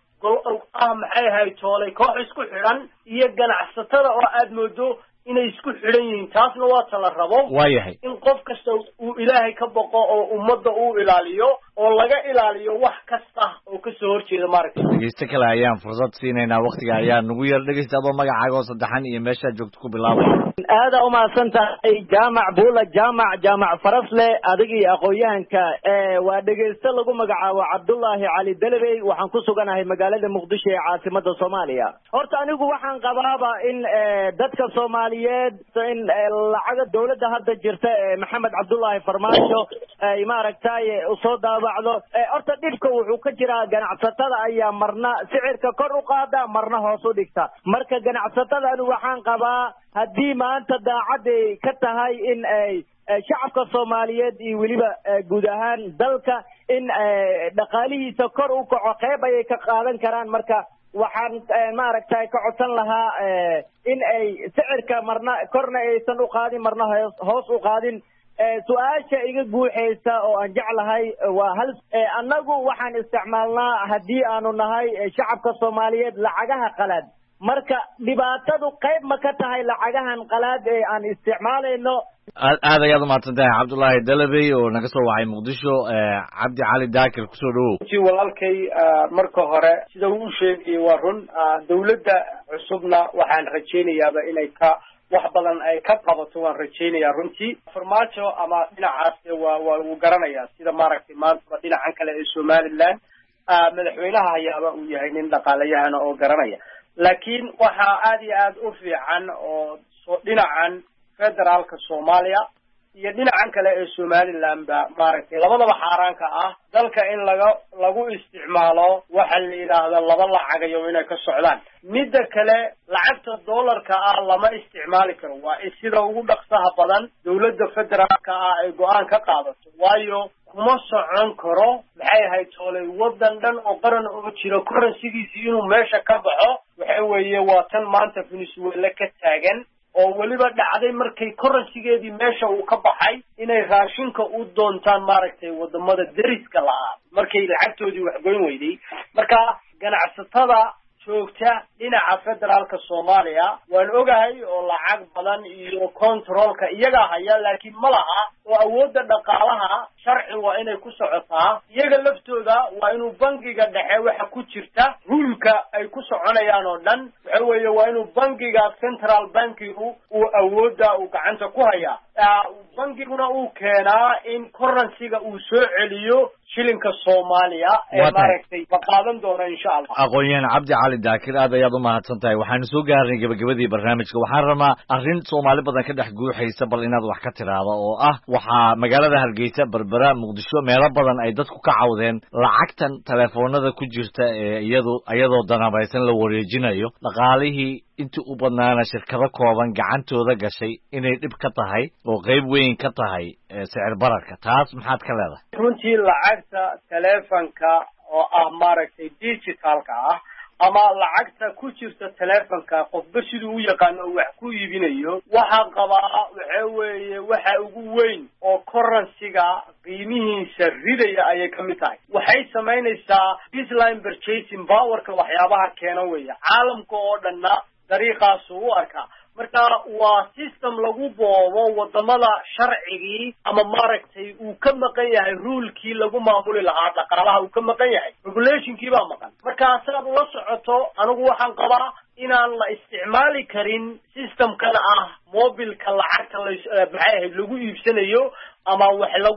maxay ahayd toolay koox isku xidhan iyo ganacsatada oo aad moodo inay isku xidhan yihiin taasna waa tala rabo in qof kasta uu ilaahay ka boqo oo ummadda uu ilaaliyo oo laga ilaaliyo wax kasta oo ka soo horjeeda maaragtay dhegeysta kale ayaan fursad siinaynaa waqtiga ayaa nagu yar dhegeysta adoo magacaaga oo saddexan iyo meesha joogto ku bilaabay aada u mahadsantahay jaamac buula jaamac farasle adiga iyo aqoon-yahanka waa dhegeysta lagu magacaabo cabdullaahi cali dalabey waxaan ku suganahay magaalada muqdisho ee caasimada Soomaaliya horta anigu waxaan qabaaba in dadka Soomaaliyeed in lacaga dawladda hadda jirta Maxamed Cabdullaahi Farmaajo ay maaragtay u soo daabacdo horta dhibka wuxuu ka jiraa ganacsatada ayaa marna sicirka kor u qaada marna hoos u dhigta marka ganacsatada anigu waxaan qabaa haddii maanta daacad ay ka tahay in ay shacabka Soomaaliyeed iyo weliba guud ahaan dalka in dhaqaalihiisa kor u kaco qayb ay ka qaadan karaan marka waxaan maaragtay ka codsan lahaa in ay sicirka marna korna aysan u qaadin marna hoos u qaadin su-aasha iga guuxaysa oo aan jeclahay waa hal annagu waxaan isticmaalnaa haddii aanu nahay shacabka Soomaaliyeed lacagaha qalaad marka dhibaatadu qayb ma ka tahay lacagahan qalaad ee aan isticmaalayno aad ayaad u mahadsantahay cabdullaahi dalabey oo naga soo wacay muqdisho cabdi cali daakir kusoo dhawow walaalkay marka hore sida uu sheegay waa run dawladda cusubna waxaan rajaynayaaba inay wax badan ay ka qabato waan rajaynayaa runtii farmaajo ama dhinacaas waa uu garanayaa sida maaragtay maanta dhinacan kale ee Somaliland madaxweynaha hayaaba uu yahay nin dhaqaalayahana oo garanaya laakiin waxaa aad iyo aad u fiican oo dhinacan federaalka Soomaaliya iyo dhinacan kale ee Somaliland ba maaragtay labadaba xaaraanka ah dalka in lagu isticmaalo waxa la yiraahdo laba lacagayo inay ka socdaan midda kale lacagta dollarka ah lama isticmaali karo waa sida ugu dhaqsaha badan dawladda federaalka ah ay go'aan ka qaadato waayo kuma socon karo maxay ahayd toolay wadan dhan oo qaran oo jira currency-giisa inuu meesha ka baxo waxa weeye waa tan maanta Venezuela ka taagan oo waliba dhacday markay currency-geedii meesha uu ka baxay inay raashinka u doontaan maaragtay wadamada deriska lahaa markay lacagtoodii wax goyn weyday marka ganacsatada joogta dhinaca federaalka Soomaaliya waan ogahay oo lacag badan iyo controlka iyaga haya laakiin ma laha oo awoodda dhaqaalaha sharci waa inay ku socotaa iyaga laftooda waa inuu bangiga dhexe waxa ku jirta rulka ay ku soconayaan oo dhan waxa weeye waa inuu bangiga central bankigu uu awoodda uu gacanta ku hayaa bangiguna uu keenaa in currency-ga uu soo celiyo shilinka Soomaaliya ee maaragtay qaadan doona insha Allah aqoon-yahan cabdi cali daakir aad ayaad u mahadsantahay waxaanu soo gaarnay gabagabadii barnaamijka waxaan rabaa arrin Soomaali badan ka dhex guuxaysa bal inaad wax ka tiraado oo ah waxaa magaalada Hargeysa Berbera Muqdisho meelo badan ay dadku ka cawdeen lacagtan telefoonada ku jirta ee iyadoo danabaysan la wareejinayo dhaqaalihii intii u badnaana shirkado kooban gacantooda gashay inay dhib ka tahay oo qayb weyn ka tahay sicir bararka taas maxaad ka leedahay runtii lacagta telefonka oo ah maaragtay digitalka ah ama lacagta ku jirta telefonka qofba siduu u yaqaan oo wax ku iibinayo waxa qabaa waxa weeye waxa ugu weyn oo currency-ga qiimihiisa ridaya ayay ka mid tahay waxay samaynaysaa baseline purchasing power-ka waxyaabaha keena weeye caalamka oo dhanna dariiqaas u arkaa marka waa system lagu boobo wadamada sharcigii ama maaragtay uu ka maqan yahay rulekii lagu maamuli lahaa dhaqaalaha uu ka maqan yahay regulationkii baa maqan marka saad ula socoto anigu waxaan qabaa inaan la isticmaali karin systemkan ah mobilka lacagta maxay ahayd lagu iibsanayo ama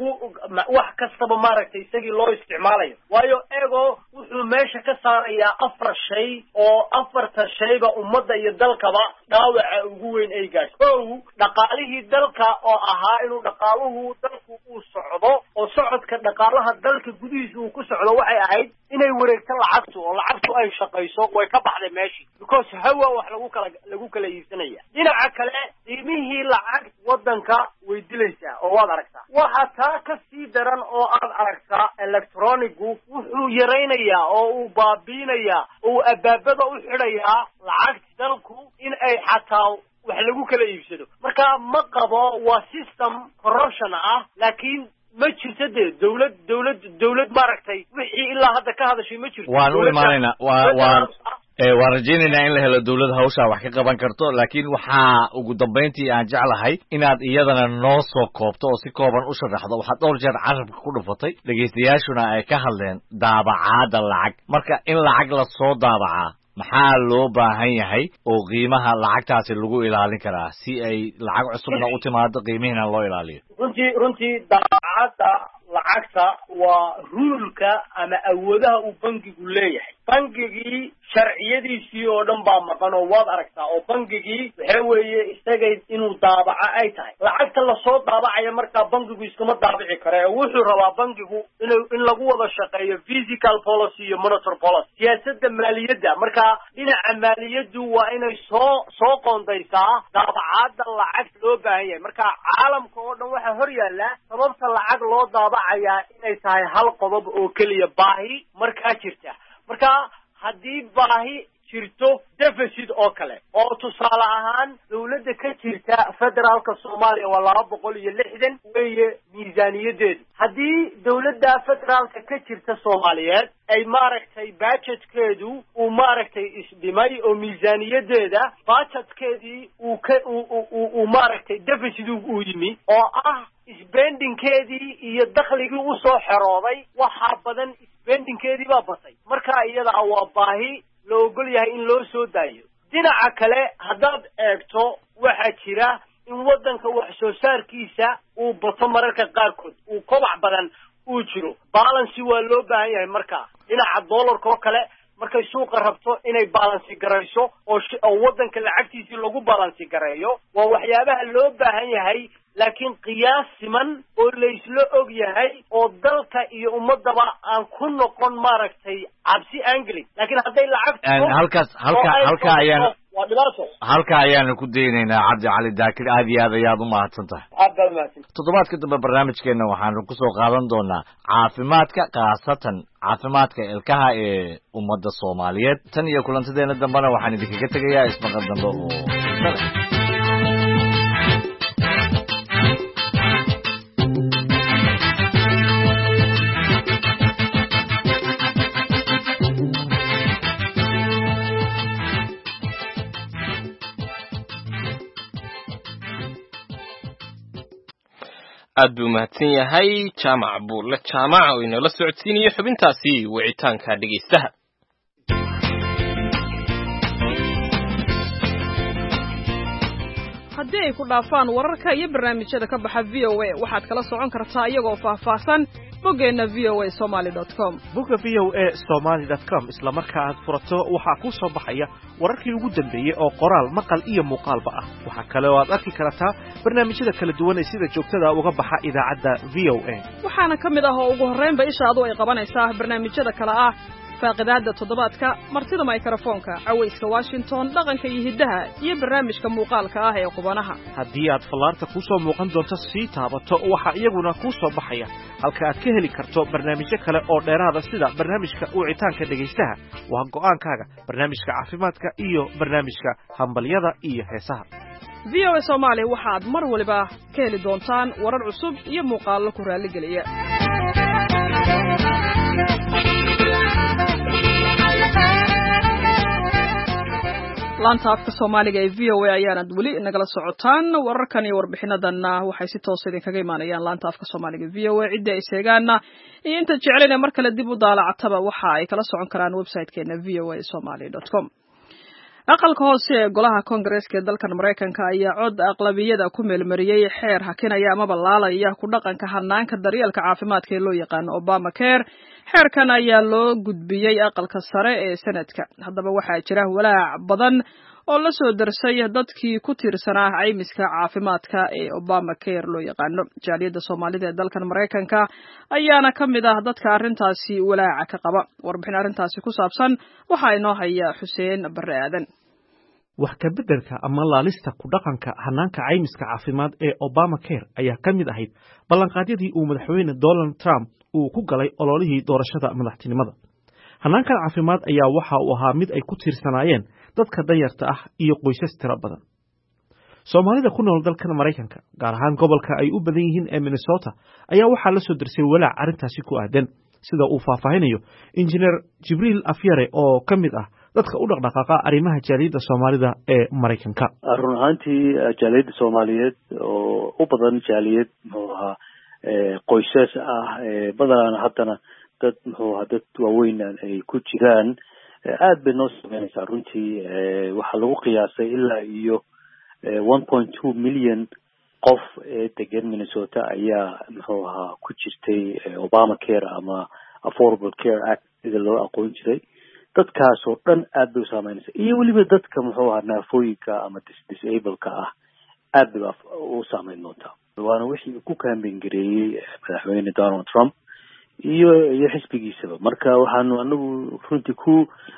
wax kastaba maaragtay isagii loo isticmaalayo waayo ego wuxuu meesha ka saarayaa 4 shay oo 4ta shayba ummadda iyo dalkaba dhaawaca ugu weyn ay gaasho dhaqaalihii dalka oo ahaa inuu dhaqaaluhu dalku uu socdo oo socodka dhaqaalaha dalka gudihiisa uu ku socdo waxay ahayd inay wareegto lacagtu oo lacagtu ay shaqayso way ka baxday meeshii because hawa wax lagu kala iibsanaya dhinaca kale qiimihii lacag wadanka way dilaysaa oo waad aragtaa waxa taa ka sii daran oo aad aragtaa electronigu wuxuu yaraynayaa oo uu baabiinayaa oo abaabada u xidhayaa lacagta dalku in ay xataa wax lagu kala iibsado marka ma qabo waa system corruption ah laakiin ma jirto dee dawlad maaragtay wixii ilaa hadda ka hadashay ma jirto waan u imaanaynaa waan rajaynaynaa in la helo dawlad hawshaa wax ka qaban karto laakiin waxaa ugu dambayntii aan jeclahay inaad iyadana noo soo koobto oo si kooban u sharaxdo waxaad dhowr jeer carabka ku dhufatay dhegaystayaashuna ay ka hadleen daabacaadda lacag marka in lacag la soo daabacaa maxaa loo baahan yahay oo qiimaha lacagtaasi lagu ilaalin karaa si ay lacag cusubna u timaado qiimihiina loo ilaaliyo runtii daabacadda lacagta waa ruulka ama awoodaha uu bangigu leeyahay bangigii sharciyadiisii oo dhan baa maqan oo waad aragtaa oo bangigii waxa weeye isagay inuu daabaco ay tahay lacagta lasoo daabacaya markaa bangigu iskama daabici kare wuxuu rabaa bangigu in lagu wada shaqeeyo physical policy iyo monetary policy siyaasadda maaliyadda markaa dhinaca maaliyaddu waa inay soo qoondaysaa daabacaadda lacag loo baahan yahay marka caalamka oo dhan waxaa hor yaalla sababta lacag loo daabacayaa inay tahay hal qodob oo keliya baahi markaa jirta marka haddii baahi jirto deficit oo kale oo tusaale ahaan dawladda ka jirta federaalka Soomaaliya waa 260 weeye miisaaniyadeedu haddii dawladda federaalka ka jirta Soomaaliyeed ay maaragtay budgetkeedu uu maaragtay isdhimay oo miisaaniyadeeda budgetkeedii uu maaragtay deficit uu yimi oo ah spendingkeedii iyo dakhligii u soo xerooday waxa badan spendingkeedii baa batay marka iyada waa baahi loo ogol yahay in loo soo daayo dhinaca kale haddaad eegto waxaa jira in waddanka wax soo saarkiisa uu bato mararka qaarkood uu kobac badan uu jiro balance waa loo baahan yahay marka dhinaca dollarka oo kale markay suuqa rabto inay balance garayso oo waddanka lacagtiisii lagu balance gareeyo waa waxyaabaha loo baahan yahay laakiin qiyaas siman oo la isla og yahay oo dalka iyo ummadaba aan ku noqon maaragtay cabsi angli laakiin hadday lacag halka ayaanu ku daynaynaa Cabdi Cali Daakir aad iyo aad ayaad u mahadsantahay toddobaadka dambe barnaamijkeena waxaanu ku soo qaadan doonaa caafimaadka qaasatan caafimaadka ilkaha ee ummadda Soomaaliyeed tan iyo kulantadeena dambena waxaan idinkaga tegayaa ismaqal dambe oo aad buu mahadsan yahay jaamac buulle jaamac oo inala socodsiinayo xubintaasi wicitaanka dhegaystaha haddii ay ku dhaafaan wararka iyo barnaamijyada ka baxa VOA waxaad kala socon kartaa iyagoo faahfaahsan boggeena voasomali.com bogga voasomali.com isla marka aad furato waxaa kuu soo baxaya wararkii ugu dambeeyey oo qoraal maqal iyo muuqaalba ah waxaa kale oo aad arki kartaa barnaamijyada kala duwan ee sida joogtada uga baxa idaacadda VOA waxaana ka mid ah oo ugu horreynba ishaadu ay qabanaysaa barnaamijyada kale ah faaqidaadda toddobaadka martida mikrofoonka cawayska Washington dhaqanka iyo hiddaha iyo barnaamijka muuqaalka ah ee qubanaha haddii aad fallaarta ku soo muuqan doonto sii taabato waxa iyaguna ku soo baxaya halka aad ka heli karto barnaamijyo kale oo dheeraada sida barnaamijka wicitaanka dhegaystaha waa go'aankaaga barnaamijka caafimaadka iyo barnaamijka hambalyada iyo heesaha VOA Somali waxaad mar waliba ka heli doontaan warar cusub iyo muuqaallo ku raali geliya laanta afka Soomaaliga ee VOA ayaanad weli nagala socotaan wararkan iyo warbixinadanna waxay si toos ah idinkaga imaanayaan laanta afka Soomaaliga ee VOA cidda ay sheegaana iyo inta jeclayna mar kale dib u daalacataba waxa ay kala socon karaan website-keena voasomali.com aqalka hoose ee golaha Congress-ka ee dalkan Mareykanka ayaa cod aqlabiyada ku meelmariyay xeer hakinaya ama balaalaya ku dhaqanka hanaanka daryeelka caafimaadka ee loo yaqaan Obamacare xeerkan ayaa loo gudbiyay aqalka sare ee sanadka haddaba waxaa jira walaac badan oo la soo darsay dadkii ku tiirsanaa caymiska caafimaadka ee Obamacare loo yaqaano jaaliyadda Soomaalida ee dalkan Mareykanka ayaana ka mid ah dadka arrintaasi walaaca ka qaba warbixin arrintaasi ku saabsan waxa inoo haya Xuseen Barre Aadan wax ka beddelka ama laalista ku dhaqanka hanaanka caymiska caafimaad ee Obamacare ayaa ka mid ahayd ballanqaadyadii uu madaxweyne Donald Trump uu ku galay ololihii doorashada madaxtinimada. Hanaankan caafimaad ayaa waxa uu ahaa mid ay ku tiirsanaayeen dadka danyarta ah iyo qoysas tiro badan. Soomaalida ku nool dalkan Mareykanka, gaar ahaan gobolka ay u badan yihiin ee Minnesota, ayaa waxaa la soo dirsay walaac arrintaasi ku aadan, sida uu faahfaahinayo Injineer Jibriil Afyare oo ka mid ah dadka u dhaqdhaqaaqa arrimaha jaaliyadda Soomaalida ee Mareykanka. Run ahaantii jaaliyadda Soomaaliyeed oo u badan jaaliyad muxuu ahaa qoysas ah badanaa haddana dad muxuu ahaa dad waaweyn ay ku jiraan aad bay noo saameynaysaa runtii waxaa lagu qiyaasay ilaa iyo 1.2 million qof ee degan Minnesota ayaa muxuu ahaa ku jirtay Obamacare ama Affordable Care Act sida loo aqoon jiray. dadkaas oo dhan aad bay u saameynaysaa iyo weliba dadka muxuu ahaa naafooyinka ama disableka ah aad bay u saameyn doontaa. waana wixii ku kaambeyn gareeyey madaxweyne Donald Trump iyo xisbigiisaba. marka waxaanu anagu runtii ku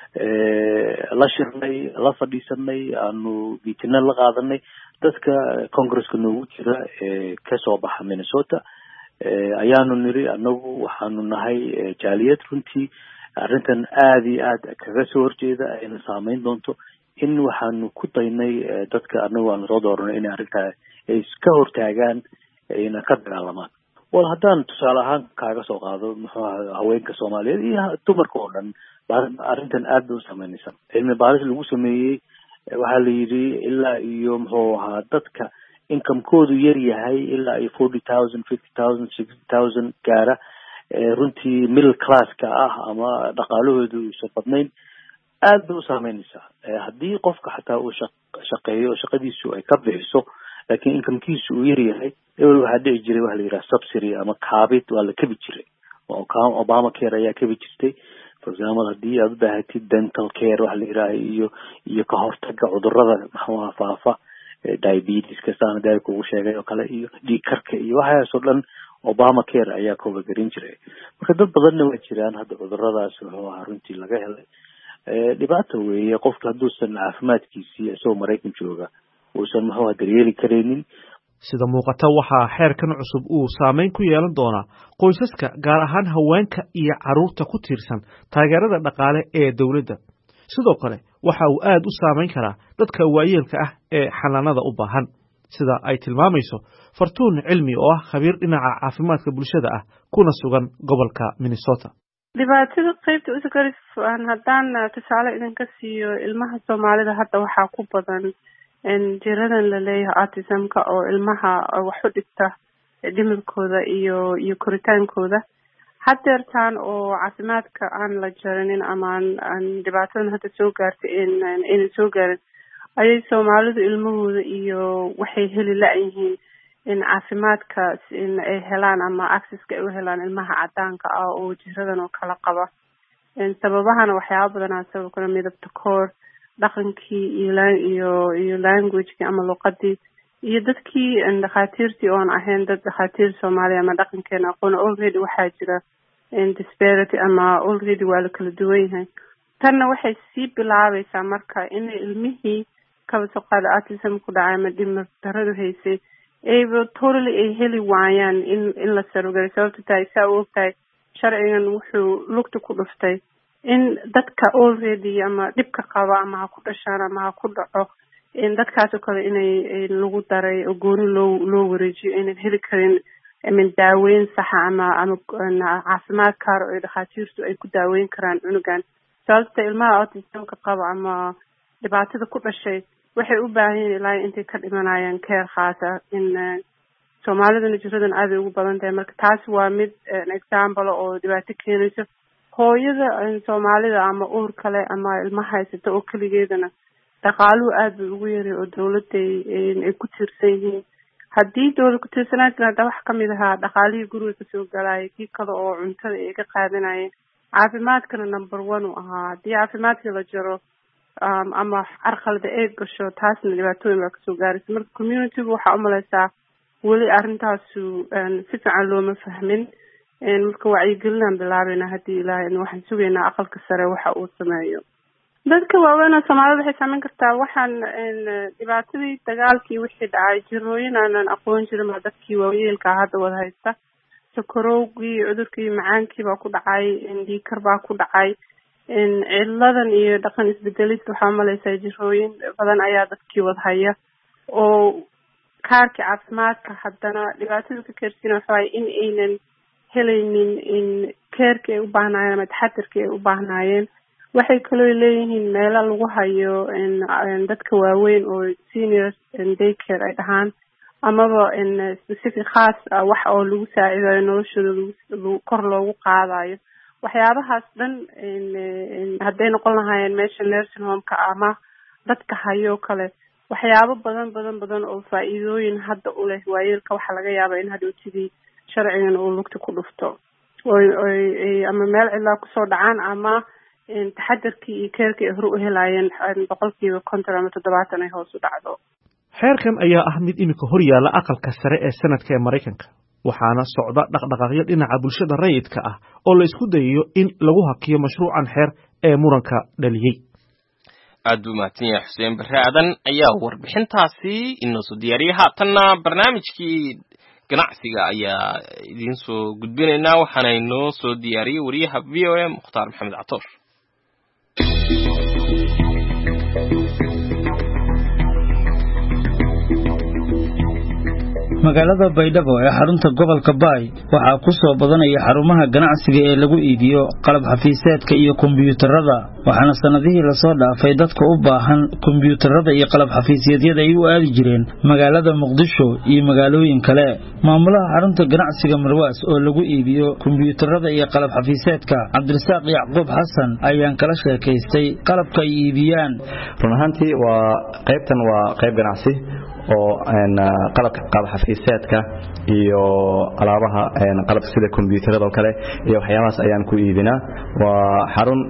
la shirnay la fadhiisanay aanu miitina la qaadanay dadka Congress-ka noogu jira ka soo baxa Minnesota ayaanu niri anagu waxaanu nahay jaaliyad runtii arrintan aad iyo aad kaga soo horjeeda ayna saameyn doonto in waxaanu ku daynay dadka anagu aan soo dooranay in arrintaa ay ka hortaagaan ayna ka dagaalamaan. wal haddaan tusaale ahaan kaaga soo qaado muxuu ahaa haweenka Soomaaliyeed iyo dumarka oo dhan arrintan aad bay u saameynaysaa. cilmi baaris lagu sameeyey waxaa la yidhi ilaa iyo muxuu ahaa dadka income-koodu yar yahay ilaa iyo 40,000 50,000 60,000 gaara runtii middle classka ah ama dhaqaalahoodu uusan badnayn aad bay u saameynaysaa. haddii qofka xataa uu shaqeeyo shaqadiisu ay ka bixiso laakiin incomekiisu uu yar yahay waxaa dhici jiray waxa la yidhaha subsidy ama kaabid waa la kabi jiray oo Obamacare ayaa kabi jirtay. for example haddii aad u baahatid dental care waxa la yidhaha iyo ka hortagga cudurrada maxaa faafa diabetes-ka saan daal kugu sheegay oo kale iyo dhiig karka iyo waxaas oo dhan Obamacare ayaa cover garin jiray. marka dad badanna waa jiraan hadda cudurradaas wuxuu ahaa runtii laga helay. dhibaato weeye qofka hadduusan caafimaadkiisii isagoo Mareykan jooga uusan muxuu ahaa daryeeli karaynin. sida muuqata waxaa xeerkan cusub uu saameyn ku yeelan doonaa qoysaska gaar ahaan haweenka iyo carruurta ku tiirsan taageerada dhaqaale ee dawladda. sidoo kale waxa uu aad u saameyn karaa dadka waayeelka ah ee xanaanada u baahan, sida ay tilmaamayso Fartuun Cilmi oo ah khabiir dhinaca caafimaadka bulshada ah kuna sugan gobolka Minnesota. dhibaatada qaybta usakarifan haddaan tusaale idinka siiyo ilmaha Soomaalida hadda waxaa ku badan jiradan la leeyahay autism-ka oo ilmaha wax u dhigta dhimirkooda iyo koritaankooda. haddeertaan oo caafimaadka aan la jarinin ama aan dhibaatadan hadda soo gaartay inay soo gaarin ayay Soomaalidu ilmahooda iyo waxay heli la-yihiin in caafimaadkaas in ay helaan ama access-ka ay u helaan ilmaha cadaanka ah oo jiradan oo kala qaba. sababahana waxyaaba badanaa sabab kana midabta koor dhaqankii iyo language-kii ama luqadii iyo dadkii dhakhaatiirtii oon ahayn dad dhakhaatiir Soomaaliya ama dhaqankeena aqoon already waxaa jira disparity ama already waa la kala duwan yahay. tanna waxay sii bilaabaysaa marka inay ilmihii kaba soo qaada autism ku dhacay ama dhimir daradu haysay totally ay heli waayaan in la sarogeliyo. sababta tahay saa u ogtahay sharcigan wuxuu lugta ku dhuftay in dadka already ama dhibka qaba ama ha ku dhashaan ama ha ku dhaco in dadkaas oo kale inay lagu daray oo gooni loo wareejiyo inay heli karin daaweyn saxa ama caafimaad kaar oo dhakhaatiirtu ay ku daaweyn karaan cunugan. sababta ilmaha autism-ka qaba ama dhibaatada ku dhashay waxay u baahan yihiin ilaa intay ka dhimanayaan care khaasa. in Soomaalidana jiradan aad ay ugu badan tahay. marka taas waa mid example oo dhibaato keenayso. hooyada Soomaalida ama uur kale ama ilmaha haysata oo keligeedana dhaqaaluhu aad buu ugu yaray oo dawladda ay ku tiirsan yihiin. haddii dawlad ku tiirsanaanta hadda wax kamid ahaa dhaqaalihii guriga kasoo galaya kii kale oo cuntada ay ka qaadanayeen. caafimaadkana number 1 u ahaa. haddii caafimaadka la jaro ama carqalada ay gasho taasna dhibaatooyin baa kasoo gaaraysa. marka community-gu waxaa umalaysaa weli arrintaasu si fiican looma fahmin. marka wacyigelinaan bilaabayna haddii ilaahay waxaan sugaynaa aqalka sare waxa uu sameeyo. dadka waaweyn oo Soomaalida waxay saameyn kartaa waxaan dhibaatadii dagaalkii wixii dhacay jirooyin aanan aqoon jirin ma dadkii waayeelka hadda wada haysta sokorowgii cudurkii macaankii baa ku dhacay dhiikar baa ku dhacay ciladan iyo dhaqan isbedelid waxaa malaysaa jirooyin badan ayaa dadkii wada haya oo kaarka caafimaadka haddana dhibaatada ka keersiina waxaa in aynan helaynin in keerka ay u baahnaayeen ama taxadirka ay u baahnaayeen waxay kaloo leeyihiin meelo lagu hayo dadka waaweyn oo senior daycare ay dhahaan amaba specific khaas wax oo lagu saacidayo noloshooda kor loogu qaadayo waxyaabahaas dhan hadday noqon lahaayeen meesha nursing home-ka ama dadka hayo kale waxyaabo badan oo faa'iidooyin hadda u leh waayeelka waxaa laga yaabaa in hadhowtidii sharcigan uu lugta ku dhufto ama meel cidlaa kusoo dhacaan ama taxadarkii iyo keerkii ay hore u helaayeen 50% ama 70% ay hoos u dhacdo. xeerkan ayaa ah mid iminka hor yaalla aqalka sare ee sanadka ee Mareykanka waxaana socda dhaqdhaqaaqyo dhinaca bulshada rayidka ah oo la isku dayayo in lagu hakiyo mashruucan xeer ee muranka dhaliyay. aad buu mahadsan yahay Xuseen Barre Aadan ayaa warbixintaasi inoo soo diyaariyay haatanna barnaamijkii ganacsiga ayaa idin soo gudbinaynaa waxaana inoo soo diyaariyay wariyaha VOA Mukhtaar Maxamed Catoor. magaalada Baydhabo ee xarunta gobolka Baay waxaa ku soo badanaya xarumaha ganacsiga ee lagu iibiyo qalab xafiiseedka iyo kombiyuutarada waxaana sanadihii la soo dhaafay dadka u baahan kombiyuutarada iyo qalab xafiiseedyada ay u aadi jireen magaalada Muqdisho iyo magaalooyin kale maamulaha xarunta ganacsiga Marwaas oo lagu iibiyo kombiyuutarada iyo qalab xafiiseedka Cabdirasaaq Yacquub Xasan ayaan kala sheekaystay qalabka ay iibiyaan run ahaantii qaybtan waa qayb ganacsi oo qalabka xafiiseedka iyo alaabaha qalabka sida kombiyuutarada oo kale iyo waxyaabahaas ayaan ku iibinaa waa xarun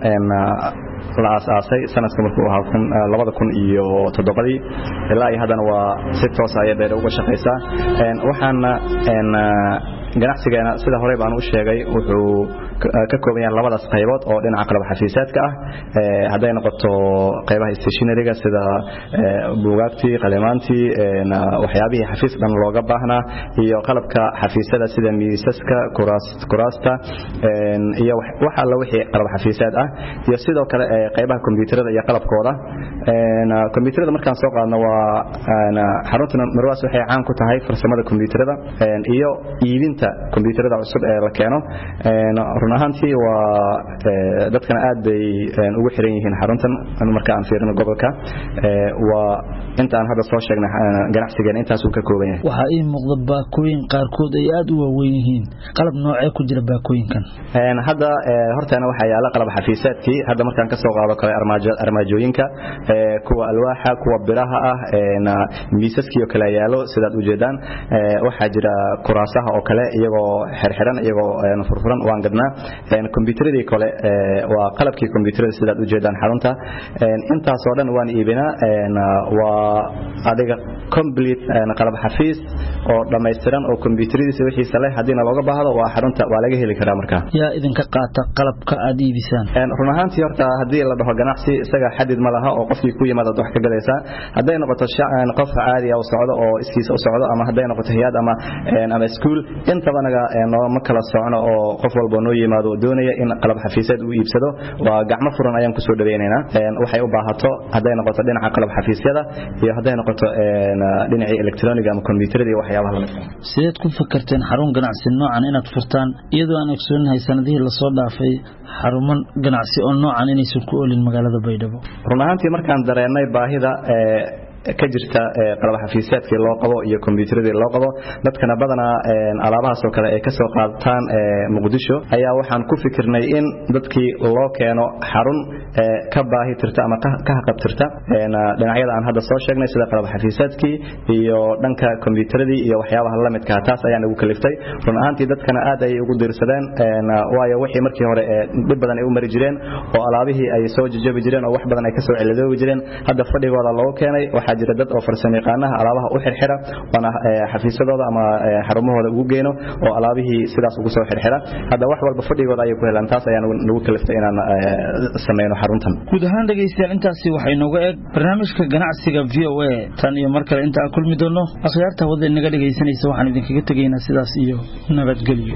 la aasaasay sanadka markuu ahaa 2007 ilaa haddana waa si toos ah ayay uga shaqeysaa waxaana ganacsigeena sida hore baan u sheegay wuxuu ka kooban yahay labadaas qaybood oo dhinaca qalab xafiiseedka ah haday noqoto qaybaha stationeryga sida buugaagtii qalimaantii waxyaabihii xafiis dhan looga baahnaa iyo qalabka xafiisada sida miisaska kuraasta iyo wax alla wixii qalab xafiiseed ah iyo sidoo kale qaybaha kombiyuutarada iyo qalabkooda kombiyuutarada markaan soo qaadno waa xarunta Marwaas waxay caan ku tahay farsamada kombiyuutarada iyo iibinta kombiyuutarada cusub ee la keeno run ahaantii waa dadkana aad bay ugu xiran yihiin xaruntan marka aan fiirino gobolka waa inta aan hadda soo sheegnay ganacsigeena intaas uu ka kooban yahay waxa ay muuqda baakooyin qaarkood ay aad u waaweyn yihiin qalab noocee ku jira baakooyinkan hadda hortaana waxa yaala qalab xafiiseedkii hadda markaan ka soo qaado kale armaajooyinka kuwa alwaaxa kuwa biraha ah miisaskii oo kale yaalo sidaad u jeedaan waxa jira kuraasaha oo kale iyagoo xirxiran iyagoo furfuran waan gadnaa kombiyuutarada kale waa qalabkii kombiyuutarada sidaad u jeedaan xarunta intaas oo dhan waan iibinaa waa adiga complete qalab xafiis oo dhameystiran oo kombiyuutaradiisa wixiisa leh hadina looga baahdo waa xarunta waa laga heli karaa markaa yaa idinka qaata qalabka aad iibisaan run ahaantii horta hadii la dhaho ganacsi isaga xadid ma laha oo qofkii ku yimaado wax ka galaysa haday noqoto qof caadi ah oo socdo oo iskiisa u socdo ama haday noqoto hay'ad ama school intaba naga ma kala socno oo qof walba noo yimaado doonaya in qalab xafiiseed uu iibsado waa gacmo furan ayaan ku soo dhaweynaynaa waxay u baahato haday noqoto dhinaca qalab xafiisyada iyo haday noqoto dhinaca electronic ama kombiyuutarada iyo waxyaabaha la mid sideed ku fakarteen xarun ganacsi noocan inaad furtaan iyadoo aan ogsoonahay sanadihii la soo dhaafay xaruman ganacsi oo noocan inaysan ku oolin magaalada Baydhabo run ahaantii markaan dareennay baahida ka jirta qalab xafiiseedkii loo qabo iyo kombiyuutarada loo qabo dadkana badana alaabahaas oo kale ay ka soo qaataan Muqdisho ayaa waxaan ku fikirnay in dadkii loo keeno xarun ka baahi tirta ama ka haqabtirta dhinacyada aan hadda soo sheegnay sida qalab xafiiseedkii iyo dhanka kombiyuutaradii iyo waxyaabaha la midka taas ayaan ugu kaliftay run ahaantii dadkana aad ay ugu diirsadeen waayo wixii markii hore dib badan ay u mari jireen oo alaabihii ay soo jajabi jireen oo wax badan ay ka soo ciladoobi jireen hadda fadhigooda loo keenay waxaa jira dad oo farsamo yaqaanaha alaabaha u xirxira wana xafiisadooda ama xarumahooda ugu geeno oo alaabihii sidaas ugu soo xirxira hadda wax walba fadhigooda ay ku helaan taas ayaan nagu kaliftay inaan sameeyno xaruntan guud ahaan dhageystayaal intaasi waxay nooga eeg barnaamijka ganacsiga VOA tan iyo mar kale inta aan kulmi doono akhyaarta wadda inaga dhageysanaysa waxaan idinkaga tegaynaa sidaas iyo nabadgelyo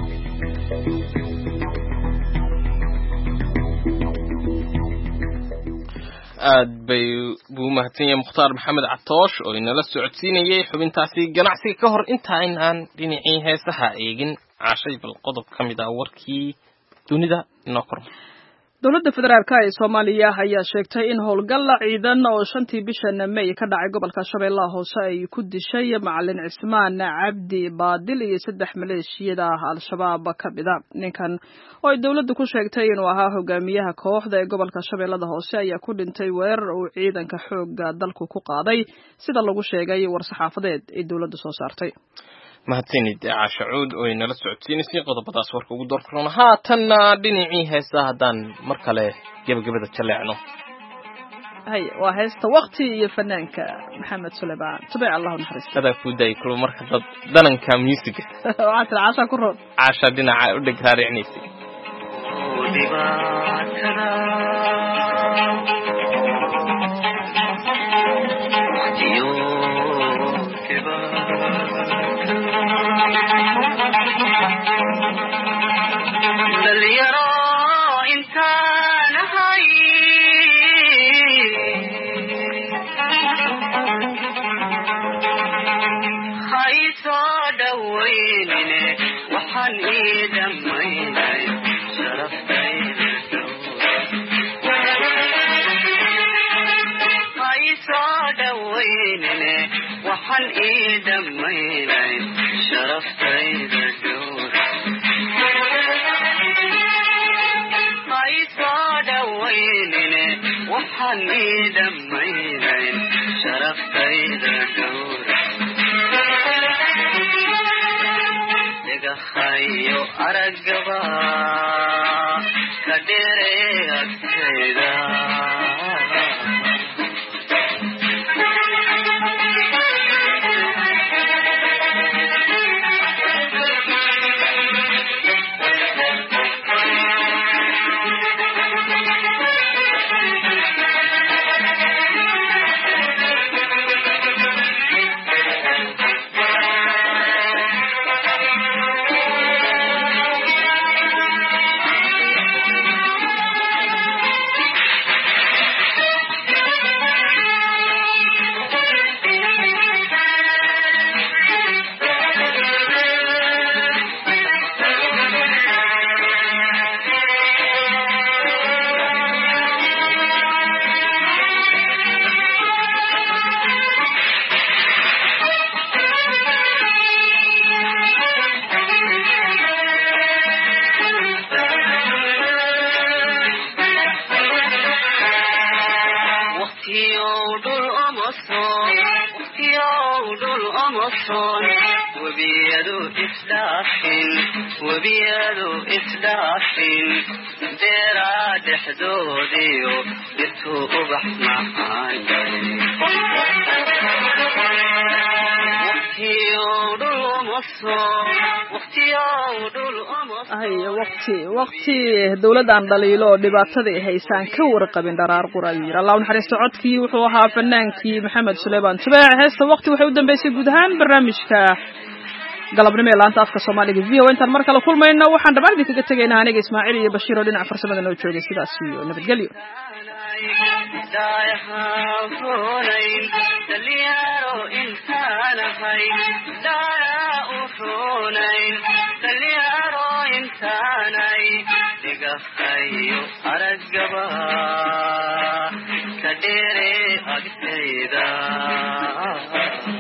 aad bay buu mahadsan yahay Mukhtaar Maxamed Catoosh oo inala socodsiinayay xubintaasi ganacsiga ka hor inta aan dhinacii heesaha eegin caashay bal qodob ka mid ah warkii dunida inoo kormo dowladda federaalka ee Soomaaliya ayaa sheegtay in howlgal ciidan oo 5tii bishan May ka dhacay gobolka Shabeellaha Hoose ay ku dishay macallin Cismaan Cabdi Baadil iyo 3 maleeshiyada al-shabaab ka mida ninkan oo ay dowladdu ku sheegtay inuu ahaa hogaamiyaha kooxda ee gobolka Shabeellaha Hoose ayaa ku dhintay weerar uu ciidanka xoogga dalku ku qaaday sida lagu sheegay war-saxaafadeed ee dowladdu soo saartay mahadsanid Caasha Cuud oo inala socodsiinayay qodobadaas warka ugu doorkroona haatanna dhinacii heesaha haddaan mar kale gabagabada jaleecno hay waa heesta waqti iyo fanaanka Maxamed Suleymaan tabii Allah naxariisto hada ku day kullu marka dad dananka music waxa Caasha ku rood Caasha dhinaca u dhig raaricinaysa waxaan ii dhammaynay sharaftayda dhowr hay soo dhawaynine waxaan ii dhammaynay sharaftayda dhowr dhagahayo araggaba ka dheeree agtayda wabiyadu isdhaafin deeraa dhexdoodiyo dhirtuu ubax macaan waqti dawladaan dhaliilo oo dhibaatadii haysaan ka warqabin dharaar qurayir Allah naxariisto codkii wuxuu ahaa fanaankii Maxamed Suleymaan tabii heesta waqti waxay u dambeysay guud ahaan barnaamijka galabnimo ee laanta afka Soomaaliga VOA intaan mar kale kulmayno waxaan dhammaan idinkaga tagaynaa aniga Ismaaciil iyo Bashiir oo dhinaca farsamada noo joogay sidaas iyo nabadgelyo aragaba ka dheere agtayda